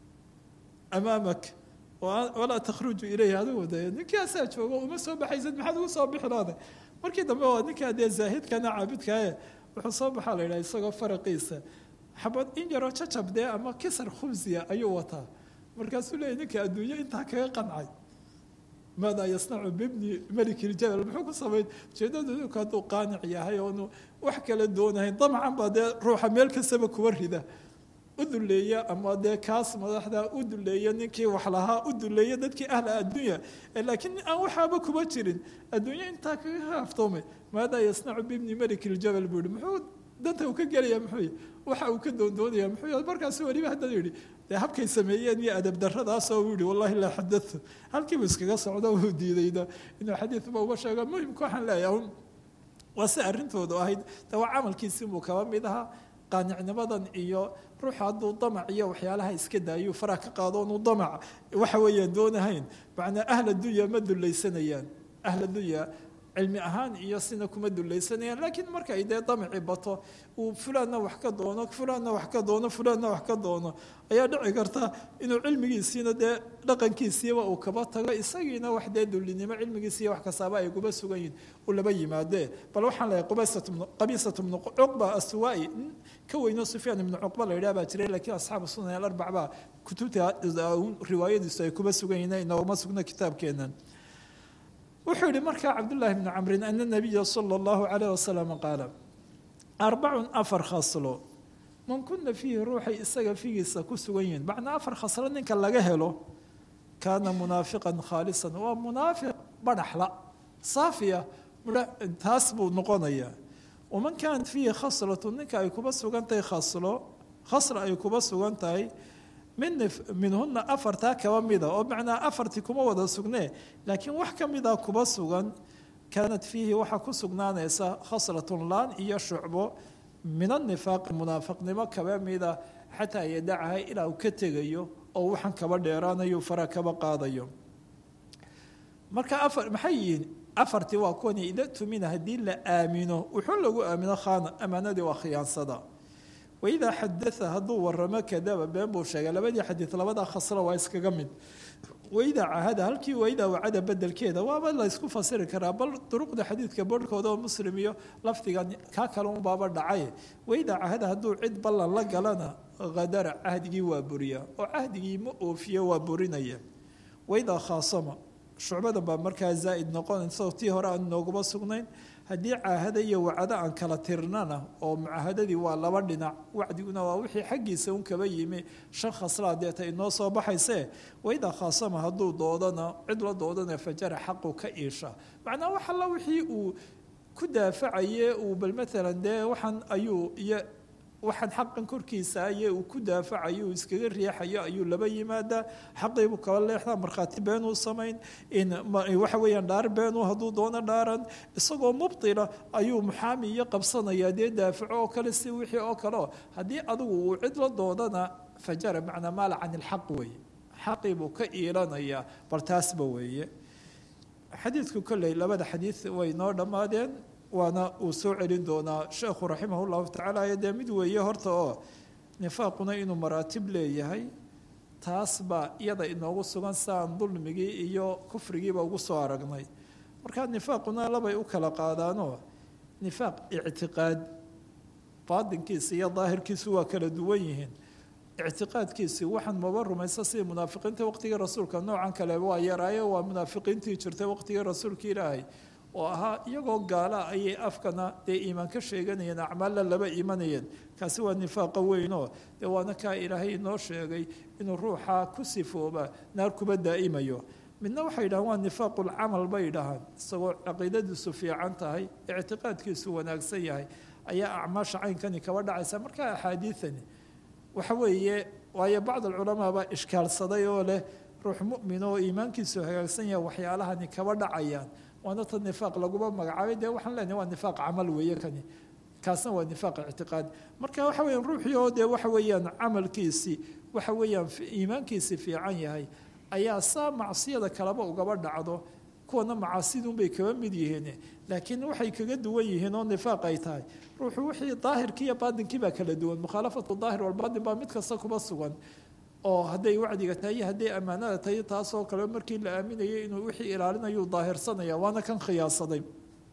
[SPEAKER 1] amaamak walaa takhruju ilayhi adigu de ninkii asaa joogo uma soo baxaysid maxaad ugu soo bixi lahday markii dambe waa ninkaa dee zaahidkana caabidkaaye wuxuu soo baxaa la yidhaha isagoo faraqiisa xabad in yaroo jacab dee ama kisar khubsiya ayuu wataa markaasuu leeyay ninka adduunyo intaa kaga qancay maadaa yasnacu bibni malik iljabal muxuu ku samayn ujeedadu ninku hadduu qaanic yahay oonu wax kala doonahayn damcan baa dee ruuxa meel kastaba kuwa rida u duleeya ama dee kaas madaxda u duleeya ninkii wax lahaa u duleeya dadkii ahla addunya laakiin aan waxaaba kuma jirin adduunyo intaa kaga haaftoomay maadaa yasnacu bibni malik iljabal buu yihi muxuu danta uu ka gelaya muxuu waxa uu ka doondoonaya muxuu markaasi waliba haddana yidhi dee habkay sameeyeen iyo adab darradaasoo uu yihi wallahi laa xadatu halkiibu iskaga socdo uu diidayda inuu xadiidba uga sheego muhimka waxaan leeyahay waa si arrintoodu ahayd de waa camalkiisii buu kaba mid ahaa qaanicnimadan iyo ruuxa hadduu damac iyo waxyaalaha iska daayuu faraha ka qaado onuu damac waxa weeyaan doonahayn macnaa ahla dunya ma dulaysanayaan ahla dunya cilmi ahaan iyo sina kuma dulaysanayaan laakiin marka ay dee damaci bato uu fulaanna wax ka doono fulaanna wax ka doono fulaanna wax ka doono ayaa dhici karta inuu cilmigiisiina dee dhaqankiisiiba uu kaba tago isagiina wax dee dullinimo cilmigiisiiyo wax kastaaba ay kuba sugan yihin uu laba yimaadee bal waxaan leeyahay qabiisatu bnu cuqba assuwaa'i ka weyno sufyaan ibnu cuqba la yidhaha baa jiray laakiin asxaabu sunan alarbac baa kutubta riwaayadiisu ay kuba sugan yihin inooma sugna kitaabkeenan wuxuu yihi markaa cabdullaahi bnu camrin ana nabiya sala allahu calayh wasalam qaala arbacun afar khaslo man kuna fiihi ruuxay isaga figiisa ku sugan yihiin macnaa afar khaslo ninka laga helo kaana munaafiqan khaalisan waa munaafiq badhaxla saafiya taas buu noqonayaa waman kaanat fiihi khaslatu ninka ay kuba sugan tahay khaslo khasla ay kuba sugan tahay minhuna afartaa kaba mida oo macnaa afartii kuma wada sugnee laakiin wax ka mida kuba sugan kaanat fiihi waxaa ku sugnaanaysa khaslatun laan iyo shucbo min anifaaqi munaafiqnimo kaba mida xataa yadacaha ilaa uu ka tegayo oo waxaan kaba dheeraanayo fara kaba qaadayo marka afar maxay yihiin afartii waa kuwani ida tumina haddii la aamino wuxuu lagu aamino khaana amaanadii waa khiyaansada waidaa xadaa hadduu waramo kadaba been buu sheegay labadii xadiid labadaa khaslo waa iskaga mid waidaa cahada halkii waidaa wacada bedelkeeda waaba la ysku fasiri karaa bal duruqda xadiidka barhkooda oo muslim iyo lafdiga kaa kale unbaaba dhacay waidaa cahada hadduu cid ballan la galana hadara cahdigii waa buriya oo cahdigii ma oofiyo waa burinaya waydaa khaasama shucbada baa markaa zaa'id noqonaysa tii hore aan nooguma sugnayn haddii caahada iyo wacdo aan kala tirnana oo mucaahadadii waa laba dhinac wacdiguna waa wixii xaggiisa un kaba yimi shan khaslaa deeta inoo soo baxaysee waydaa khaasama hadduu doodana cid la doodana fajara xaqu ka iisha macnaa wax alla wixii uu ku daafacaye uu bal maalan dee waxaan ayuu iyo waxaan xaqan korkiisa aye uu ku daafacayo uu iskaga riixayo ayuu laba yimaadaa xaqiibuu kaba leexdaa markhaati beenuu samayn in waxa weeyaan dhaar beenuu hadduu doono dhaaran isagoo mubtila ayuu muxaami iyo qabsanaya dee daafaco oo kale si wixii oo kaleo haddii adigu uu cid la doodana fajara macnaa maala can ilxaq weeye xaqii buu ka iilanayaa bal taasba weeye xadiidku kolley labada xadiid way noo dhammaadeen waana uu soo celin doonaa sheekhu raximah llahu tacaala dee mid weeye horta oo nifaaquna inuu maraatib leeyahay taas baa iyada inoogu sugan saan dulmigii iyo kufrigiiba ugu soo aragnay markaa nifaaquna labay u kala qaadaanoo nifaaq ictiqaad baatinkiisa iyo daahirkiisu waa kala duwan yihiin ictiqaadkiisii waxaan maba rumaysa sidii munaafiqiinta waqtigii rasuulka noocan kale waa yaraayo waa munaafiqiintii jirtay waqtigii rasuulka ilaahay oo ahaa iyagoo gaala ayay afkana dee iimaan ka sheeganayeen acmaalla laba imanayeen kaasi waa nifaaqa weynoo dee waana kaa ilaahay inoo sheegay inuu ruuxa ku sifooba naar kuba daa'imayo midna waxay yidhahaan waa nifaaqulcamal bay yidhahaan isagoo caqiidadiisu fiican tahay ictiqaadkiisu wanaagsan yahay ayaa acmaasha caynkani kaba dhacaysa markaa axaadiidani waxa weeye waayo bacd alculamaa baa ishkaalsaday oo leh ruux mu'min oo iimaankiisu hagaagsan yahay waxyaalahani kaba dhacayaan waana ta nifaaq laguma magacaabay dee waxaan leenahay waa nifaaq camal weeye kani kaasna waa nifaaq ictiqaadi marka waxa weeyaan ruuxii oo dee waxa weeyaan camalkiisii waxa weeyaan iimaankiisii fiican yahay ayaa saa macsiyada kaleba ugaba dhacdo kuwana macaasidunbay kaba mid yihiin laakiin waxay kaga duwan yihiin oo nifaaq ay tahay ruuxu wixii daahirkii iyo baatinkii baa kala duwan mukhaalafatu daahir walbaatin baa mid kasta kuba sugan oo hadday wacdiga tahay iyo hadday ammaanada tahay taasoo kale markii la aaminayay inuu wixii ilaalinayuu daahirsanaya waana kan khiyaasaday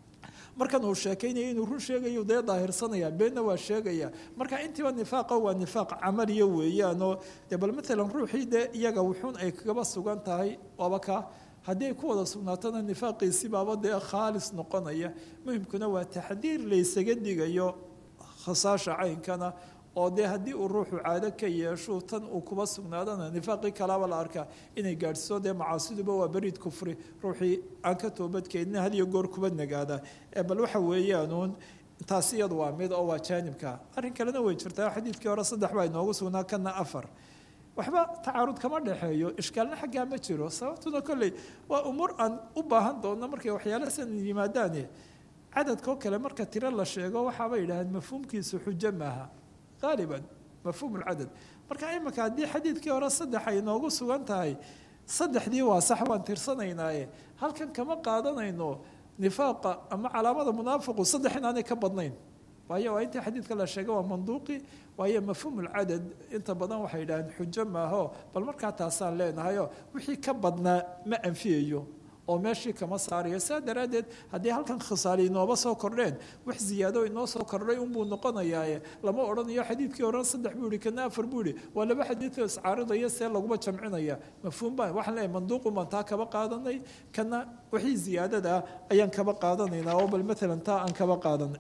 [SPEAKER 1] markan uu sheekaynaya inuu run sheegayo dee daahirsanaya beenna waa sheegaya marka intiiba nifaaqa waa nifaaq camaliya weeyaanoo dee bal maalan ruuxii dee iyaga wuxuun ay kagaba sugan tahay waaba kaa haddii ay ku wada sugnaatona nifaaqiisi baaba dee khaalis noqonaya muhimkuna waa taxdiir laysaga digayo khasaasha caynkana oo dee haddii uu ruuxu caado ka yeesho tan uu kuba sugnaadana nifaaqii kalaaba la arkaa inay gaadhsiiso dee macaasiduba waa beriid kufri ruuxii aan ka toobadkeedna had iyo goor kuba nagaada ee bal waxa weeyaanuun taasi iyadu waa mid oo waa jaanibka arrin kalena way jirtaa xadiidkii hore saddex baa inoogu sugnaa kana afar waxba tacaarud kama dhexeeyo ishkaalna xaggaa ma jiro sababtuna kolley waa umuur aan u baahan doonno markay waxyaala san yimaadaane cadadkoo kale marka tiro la sheego waxaabay yidhaaheen mafhuumkiisu xujo maaha qaaliban mafhuum lcadad marka imika haddii xadiidkii hore saddex ay inoogu sugan tahay saddexdii waa sax waan tirsanaynaaye halkan kama qaadanayno nifaaqa ama calaamada munaafiqu saddex inaanay ka badnayn waayo waa intii xadiidka la sheegay waa manduuqi waayo mafhuum lcadad inta badan waxay yidhaaheen xujo maaho bal markaa taasaan leenahayo wixii ka badnaa ma anfiyayo oo meeshii kama saarayo saa daraaddeed haddii halkan khisaali inooba soo kordheen wax ziyaado inoo soo kordhay unbuu noqonayaaye lama odhanayo xadiidkii hore saddex buu yihi kana afar buu yihi waa laba xadiidoo iscaaridaya see laguma jamcinaya mafhuum baa waxaan leeyahay manduuqun baan taa kaba qaadanay kana wixii ziyaadada ah ayaan kaba qaadanaynaa oo bal maalan taa aan kaba qaadanay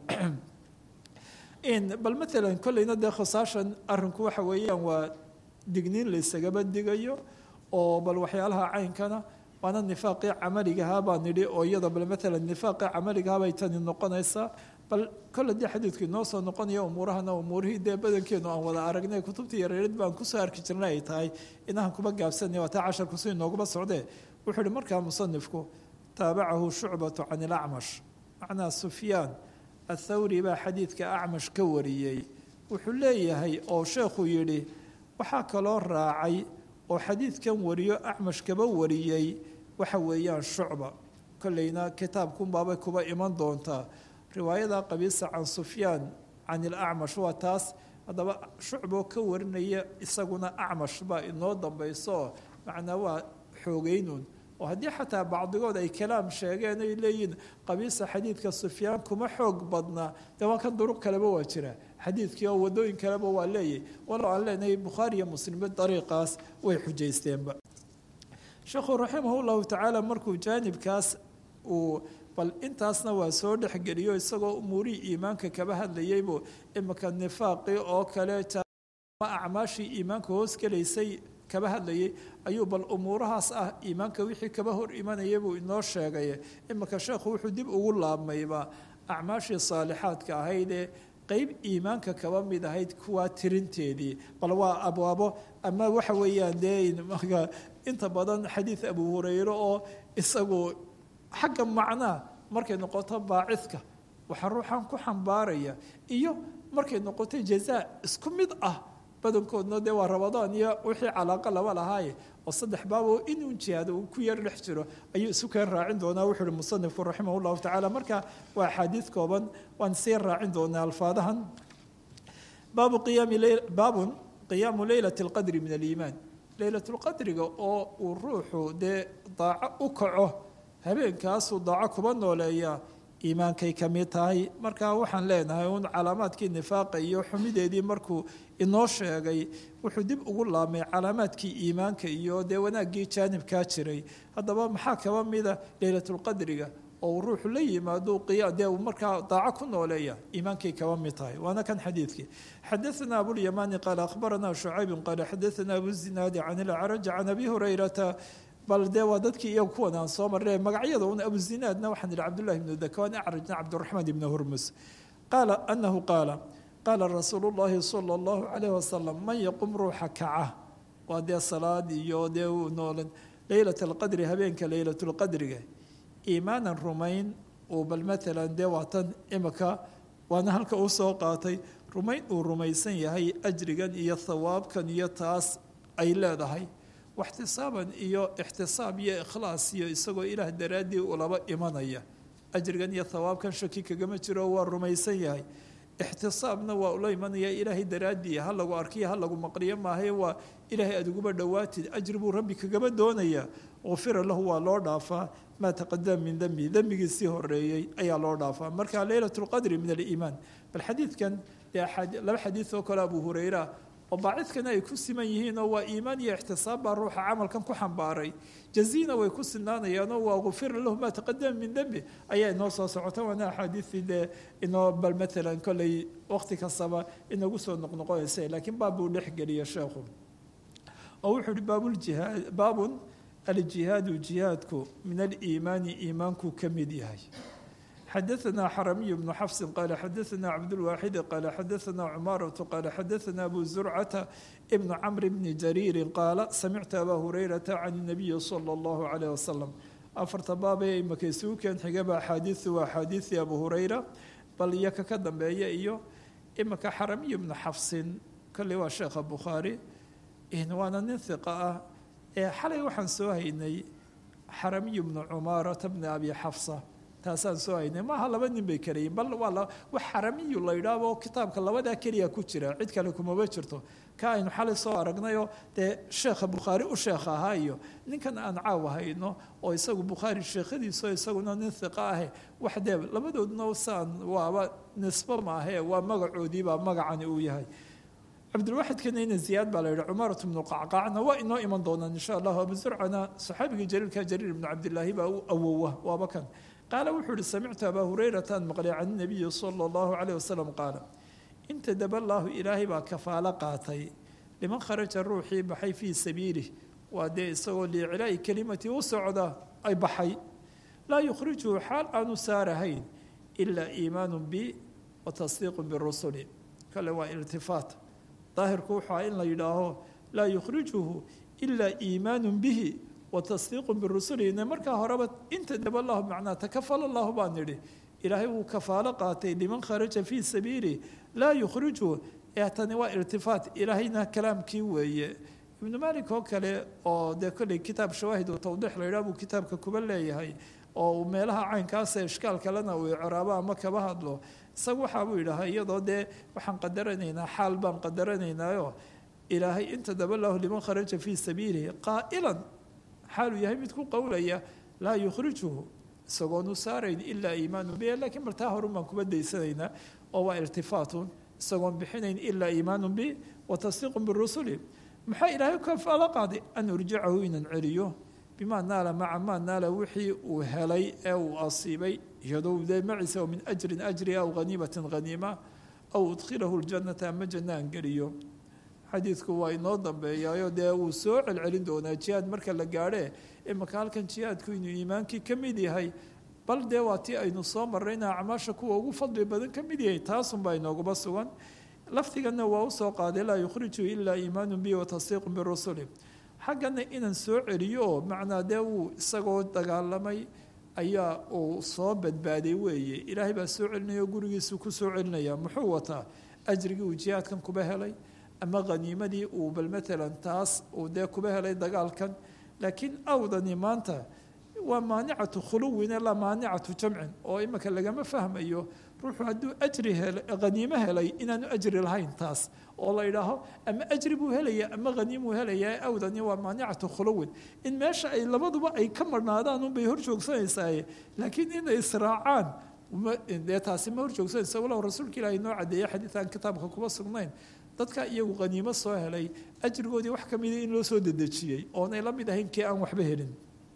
[SPEAKER 1] bal maalan kolleyna dee khisaashan arrinku waxa weeyaan waa digniin laysagaba digayo oo bal waxyaalaha caynkana waana nifaaqii camaligahaa baa nidhi oo iyada bal maalan nifaaqii camaligahaa bay tani noqonaysaa bal kolle dee xadiidku inoo soo noqonaya umuurahana umuurihii dee badankeenu aan wada aragnay kutubtii yareerid baan kusoo arki jirnay ay tahay inahan kuba gaabsanay waa taa casharku si inooguma socdee wuxuu ihi markaa musanifku taabacahu shucbatu can ilacmash macnaa sufyaan athawri baa xadiidka acmash ka wariyey wuxuu leeyahay oo sheekhu yidhi waxaa kaloo raacay oo xadiidkan wariyo acmash kaba wariyey waxa weeyaan shucba kolleyna kitaabkunbaabay kuba iman doontaa riwaayada qabiisa can sufyaan can ilacmash waa taas haddaba shucboo ka warinaya isaguna acmash baa inoo dambayso macnaa waa xoogeynun oo haddii xataa bacdigood ay kalaam sheegeen ay leeyihin qabiisa xadiidka sufyaan kuma xoog badnaa dee waa kan duruq kaleba waa jira xadiidkii oo wadooyin kaleba waa leeyahy walow aan leenahay bukhaari iyo muslimba dariiqaas way xujaysteenba sheekhu raximah llahu tacaala markuu jaanibkaas uu bal intaasna waa soo dhexgeliyo isagoo umuurihii iimaanka kaba hadlayaybu imika nifaaqii oo kale ma acmaashii iimaanka hoos gelaysay kaba hadlayay ayuu bal umuurahaas ah iimaanka wixii kaba hor imanaya buu inoo sheegay imika sheekhu wuxuu dib ugu laabmayba acmaashii saalixaadka ahaydee qeyb iimaanka kaba mid ahayd kuwaa tirinteedii bal waa abwaabo ama waxa weeyaan dee inta badan xadiid abu hureyre oo isagu xagga macnaa markay noqoto baacidka waxaa ruuxan ku xambaaraya iyo markay noqoto jazaa isku mid ah badankoodna dee waa rabadaan iyo wixii calaaqa laba lahaaye oo saddex baaboo inuu jihaado uu ku yar dhex jiro ayuu isu keen raacin doonaa wuxuu uhi musanifku raximah llahu tacaala marka waa axaadiid kooban waan sii raacin doonaa alfaadahan baabu qiyaami baabun qiyaamu leylati alqadri min aliimaan leylat lqadriga oo uu ruuxu dee daaco u kaco habeenkaasuu daaco kuba nooleeya iimaankay ka mid tahay marka waxaan leenahay un calaamaadkii nifaaqa iyo xumideedii markuu inoo sheegay wuxuu dib ugu laabmay calaamaadkii iimaanka iyo dee wanaaggii jaanibkaa jiray haddaba maxaa kaba mida leylatulqadriga oo ruuxu la yimaado dee markaa daaco ku nooleeya iimaankay kaba mid tahay waana kan xadiidkii xadaثana abulyamaani qaala akhbarana shucayb qaala xadaثana abuzinaadi can ilacraj can abi hurayrata bal dee waa dadkii iyagu kuwan aan soo marre magacyada un abuzinaadna waxaan idhi cabdullahi ibnu dakwaan acrajna cabdiraxmaan ibnu hurmus qaala anahu qaala qaala rasuulu llahi sala allahu calayh wasalam man yaqum ruuxa kaca waa dee salaad iyo dee uu noolan leylat alqadri habeenka leylatulqadriga iimaanan rumayn uu bal maalan dee waatan imika waana halka uu soo qaatay rumayn uu rumaysan yahay ajrigan iyo thawaabkan iyo taas ay leedahay waxtisaaban iyo ixtisaab iyo ikhlaas iyo isagoo ilaah daraaddii ulaba imanaya ajrigan iyo thawaabkan shaki kagama jiro waa rumaysan yahay ixtisaabna waa ula imanaya ilaahay daraaddii ha lagu arkiyo ha lagu maqliyo maahae waa ilaahay aad uguba dhowaatid ajri buu rabbi kagama doonaya ufira lahu waa loo dhaafaa maa taqadama min dembi dembigiisii horeeyey ayaa loo dhaafaa marka leylat lqadri min aliimaan bal xadiidkan dee laba xadiid oo kale abu hureyra oo baacidkana ay ku siman yihiin oo waa iimaan iyo ixtisaab baa ruuxa camalkan ku xambaaray jaziina way ku sinaanayaanoo waa gufira lahu maa taqadama min dembi ayaa inoo soo socota waana axaadiisii dee inoo bal maalan kolley waqti kastaba inagu soo noqnoqonaysa laakiin baab buu dhexgeliya sheekhu oo wuxuu uhi baabuljihaad baabun aljihaadu jihaadku min aliimaani iimaankuu ka mid yahay xadaثna xaramiy bnu xafsi qaala xadaثna cabdulwaaxidi qaala xadaثna cumaaratu qaala xadaثna abu zurcata bnu camri bni jariiri qaala samictu abaa hurayrata can الnabiyi salى اllahu عalayh wasalam afarta baabee imaka isugu keen xigaba axaadiiu waa axaadiiii abu hurayra bal iyo ka ka dambeeya iyo imaka xaramiy bnu xafsin kolley waa sheekha bukhaari waana nin hiqa ah ee xalay waxaan soo haynay xaramiy bnu cumaarata bni abi xafsa taasaan soo haynay maaha laba nin bay kalayiin bal waa wax xaramiyu la yidhaahdo kitaabka labadaa keliya ku jira cid kale kumaba jirto ka aynu xalay soo aragnayoo dee sheekha bukhaari u sheekh ahaa iyo ninkan aan caawa hayno oo isagu bukhaari sheekhadiiso isaguna nin hiqa ahe wax dee labadoodna saan waaba nisbo maahe waa magacoodiibaa magacani uu yahay cabdilwaxidkana ina ziyaad baa la yidhi cumaaratu bnu qacqaacna waa inoo iman doonaan insha allahu abu zurcana saxaabigii jaliilka jariir ibnu cabdilaahi baa u awowa waaba kan qaala wuxuu uhi samictu abaa hurayratan maqlay can nabiyi sala allahu calayh wasalam qaala intadaba allaahu ilaahay baa kafaalo qaatay liman kharaja ruuxii baxay fii sabiilih waa dee isagoo liicilaa'i kelimatii u socda ay baxay laa yukhrijuhu xaal aanu saarahayn ilaa iimaanu bi wa tasdiiqu birusuli kale waa iltifaat daahirku wuxua in la yidhaaho laa yukhrijuhu ilaa iimaanu bihi watasdiiqu birusulihina markaa horeba intadaba allahu macnaa takafala allahu baan nidhi ilaahay wuu kafaalo qaatay liman kharaja fii sabiilih laa yukhrijuhu ee tani waa irtifaat ilaahayna kalaamkii weeye ibnu malik oo kale oo dee kolley kitaab shawaahid u tawdiix la yidhaha buu kitaabka kuba leeyahay oo meelaha caynkaasa ishkaal kalena uu icraabo ama kaba hadlo isaga waxaa buu yidhahaa iyadoo dee waxaan qadaranaynaa xaal baan qadaranaynaayo ilaahay intadaba allahu liman kharaja fii sabiilihi qaa'ilan xaaluu yahay mid ku qowlaya laa yukhrijuhu isagoonu saarayn ilaa iimaanu bihi lakiin bal taa horun baan kuba daysanaynaa oo waa irtifaatun isagoon bixinayn ilaa iimaanu bihi wa tasdiiqun birusuli maxaa ilaahay kafaalo qaaday an urjicahu inaan celiyo bimaa naala maca maa naala wixii uu helay ee uu asiibay iyadoo dee maciisa oo min ajrin ajri aw haniimatin haniima aw udkhilahu ljanata ama jannaan geliyo. xadiidku waa inoo dambeeyaayo dee uu soo celcelin doonaa jihaad marka la gaadhe imaka halkan jihaadku inuu iimaankii ka mid yahay, bal dee waa tii aynu soo marrayna acmaasha kuwa ugu fadli badan ka mid yahay, taasunbaa inooguma sugan. laftigana waa usoo qaaday laa yukhriju ilaa iimaanu bi wa tasdiiqu birusuli. xaggana inaan soo celiyo oo macnaa dee uu isagoo dagaalamay ayaa uu soo badbaaday weeye, ilaahay baa soo celinaya oo gurigiisu ku soo celinaya. muxuu wataa ajrigii uu jihaadkan kuba helay ama haniimadii uu bal matalan taas uu dee kuba helay dagaalkan. laakiin awdani maanta waa maanicatu khuluwin la maanicatu jamcin, oo imika lagama fahmayo ruuxu hadduu ajri hel haniimo helay inaanu ajri lahayn taas, oo la idhaaho ama ajri buu helaya ama haniimuu helaya. awdani waa maanicatu khuluwin, in meesha ay labaduba ay ka marnaadaan unbay hor joogsanaysaa, laakiin inay israacaan dee taasi ma hor joogsanaysa. walow rasuulka ilaahay noo cadeeya xadiidan kitaabka kuma sugnayn, dadka iyagu haniimo soo helay ajrigoodii wax ka mida in loo soo dedejiyey oonay la mid ahayn kii aan waxba helin.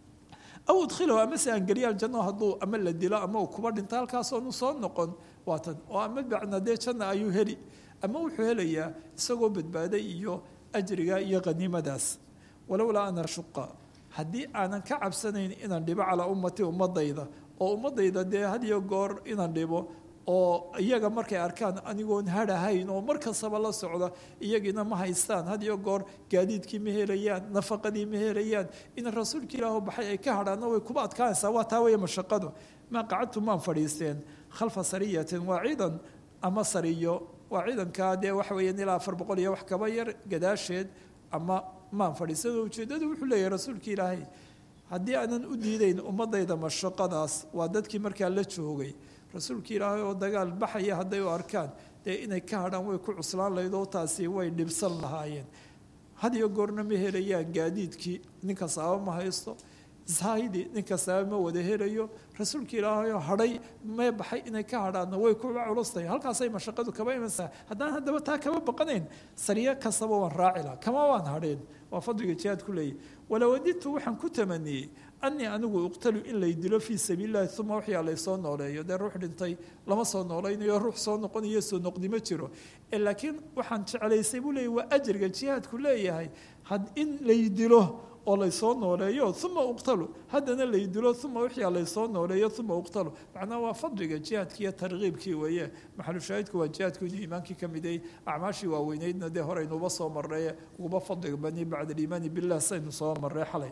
[SPEAKER 1] aw udkhilahu ama se aan geliya aljanno hadduu ama la dilo ama uu kuba dhinto halkaas oonu soo noqon waa tan, oo ama bacna dee janna ayuu heli ama wuxuu helayaa isagoo badbaaday iyo ajriga iyo haniimadaas. walowlaa an arshuqa, haddii aanan ka cabsanayn inaan dhibo calaa ummati ummadayda, oo ummadayda dee had iyo goor inaan dhibo oo iyaga markay arkaan anigoon hadhahayn oo mar kastaba la socda, iyagiina ma haystaan had iyo goor gaadiidkii ma helayaan, nafaqadii ma helayaan, in rasuulka ilaahu baxay ay ka hadhaanna way kuba adkaanaysaa. waa taa weeye mashaqadu. maa qacadtu maan fadhiisteen khalfa sariyatin, waa ciidan ama sariyo, waa ciidankaa dee waxa weeyaan ilaa afar boqol iyo wax kaba yar gadaasheed, ama maan fadhiistan. ujeeddadu wuxuu leeyahay rasuulka ilaahay haddii aanan u diidayn ummadayda mashaqadaas, waa dadkii markaa la joogay rasuulka ilaahay oo dagaal baxaya hadday u arkaan dee inay ka hadhaan way ku cuslaan lahayd oo taasi way dhibsan lahaayeen. had iyo goorna ma helayaan gaadiidkii, ninka saaba ma haysto, zaahidi ninka saaba ma wada helayo. rasuulka ilaahay oo hadhay mee baxay inay ka hadhaanna way kuba culustahay, halkaasay mashaqadu kaba imansaa. haddaan haddaba taa kama baqanayn sariyo kastaba waan raaci laha, kama waan hadheen. waa fadliga jihaad ku leeyahy. walawadidtu waxaan ku tamaniyey anii anigu uqtalu in lay dilo fii sabiili llahi uma waxyaa laysoo nooleeyo. dee ruux dhintay lama soo noolaynayo, ruux soo noqonayo soo noqdi ma jiro. laakiin waxaan jeclaysay buu leeyay waa ajriga jihaadku leeyahay in lay dilo oo laysoo nooleeyo uma uqtalu, haddana lay dilo uma waxyaa laysoo nooleeyo uma uqtalu. macnaha waa fadliga jihaadki iyo tarkiibkii weeye. maxalushaahidku waa jihaadku inuu iimaankii ka miday, acmaashii waaweyneydna dee horeynuuba soo marray uguba fadliga bani bacda aliimaani billah saynu soo marray xalay.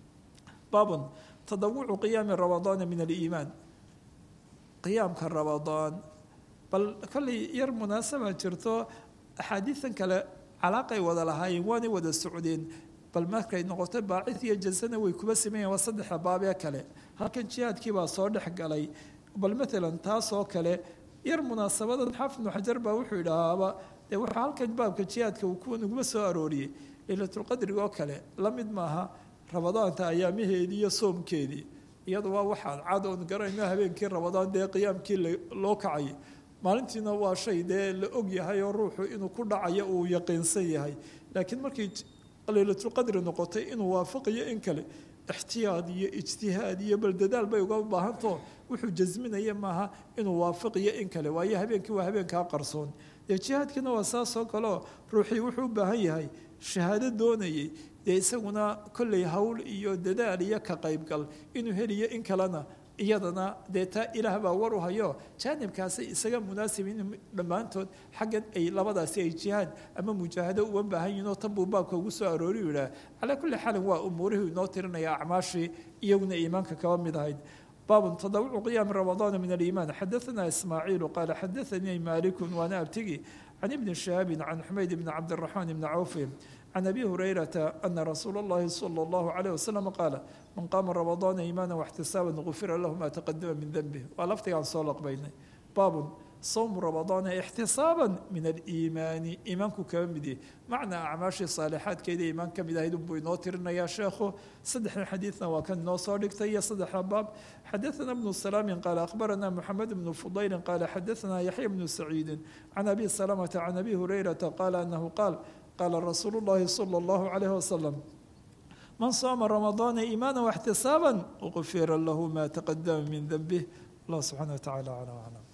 [SPEAKER 1] baabun tadawucu qiyaami ramadaana min aliimaan, qiyaamka ramadaan. bal kollay yar munaasaba jirto, axaadiidan kale calaaqay wada lahaayeen waanay wada socdeen, bal markay noqoto baacid iyo jasana way kuba sameeyeen. waa saddexda baab ee kale, halkan jihaadkii baa soo dhex galay. bal maalan taasoo kale yar munaasabadan xaafid ibnu xajar baa wuxuu idhahaaba dee wuxuu halkan baabka jihaadka uu kuwa naguma soo arooriyey. laylatulqadriga oo kale la mid maaha ramadaanta ayaamaheedii iyo soomkeedii, iyadu waa waxaan cad oon garanayno habeenkii ramadaan dee qiyaamkii loo kacay, maalintiina waa shay dee la og yahay oo ruuxu inuu ku dhacayo uu yaqiinsan yahay. laakiin markii laylatulqadri noqotay inuu waafaqiyo in kale ixtiyaad iyo ijtihaad iyo bal dadaal bay uga baahantaho wuxuu jasminaya maaha inuu waafaqiyo in kale, waayo habeenkii waa habeenkaa qarsoon. dee jihaadkiina waa saasoo kaleo ruuxii wuxuu u baahan yahay shahaado doonayay, dee isaguna kollay hawl iyo dadaal iyo ka qaybgal inuu heliyo in kalena iyadana dee taa ilaah baa war u hayo. jaanibkaasay isaga munaasibiin dhammaantood xaggan ay labadaasi ay jihaad ama mujaahado uga baahan yihin oo tan buu baabka ugu soo aroori yidhaah. calaa kulli xaalin waa umuurihii inoo tirinaya acmaashii iyaguna iimaanka kaba mid ahayd. baab tadawucu qiyaami ramadaana min aliimaan. xadaanaa ismaaciilu qaala xadaanii maaliku waana abtigi can ibni shihaabin can xumayd bni cabdiraxmaan ibni cawfi can abi hurayrata ana rasuula اllahi salى اllahu alayh wasalam qaala man qaama ramadaana iimaana waxtisaaban gufira lahu ma taqadama min denbih. waa laftigaan soo laqbaynay. baabun sawmu ramadaana ixtisaaban min aliimaani, iimaanku kaba mid yahy. macnaa acmaashii saalixaadkeeda iimaan ka mid ahayd unbuu inoo tirinayaa sheekhu. saddexdan xadiidna waa kan inoo soo dhigtay iyo saddexda baab. xadaana bnu salaamin qaala akhbarana moxamed bnu fudaylin qaala xadaana yaxya bnu saciidin can abi salamata can abi hurayrata qaala anahu qaal qaala rasuulu llahi sala allahu calayh wasalam man saama ramadaana iimaana واxtisaaba gufira lahu ma taqadama min denbih allah subxaana wa tacala aclam aclam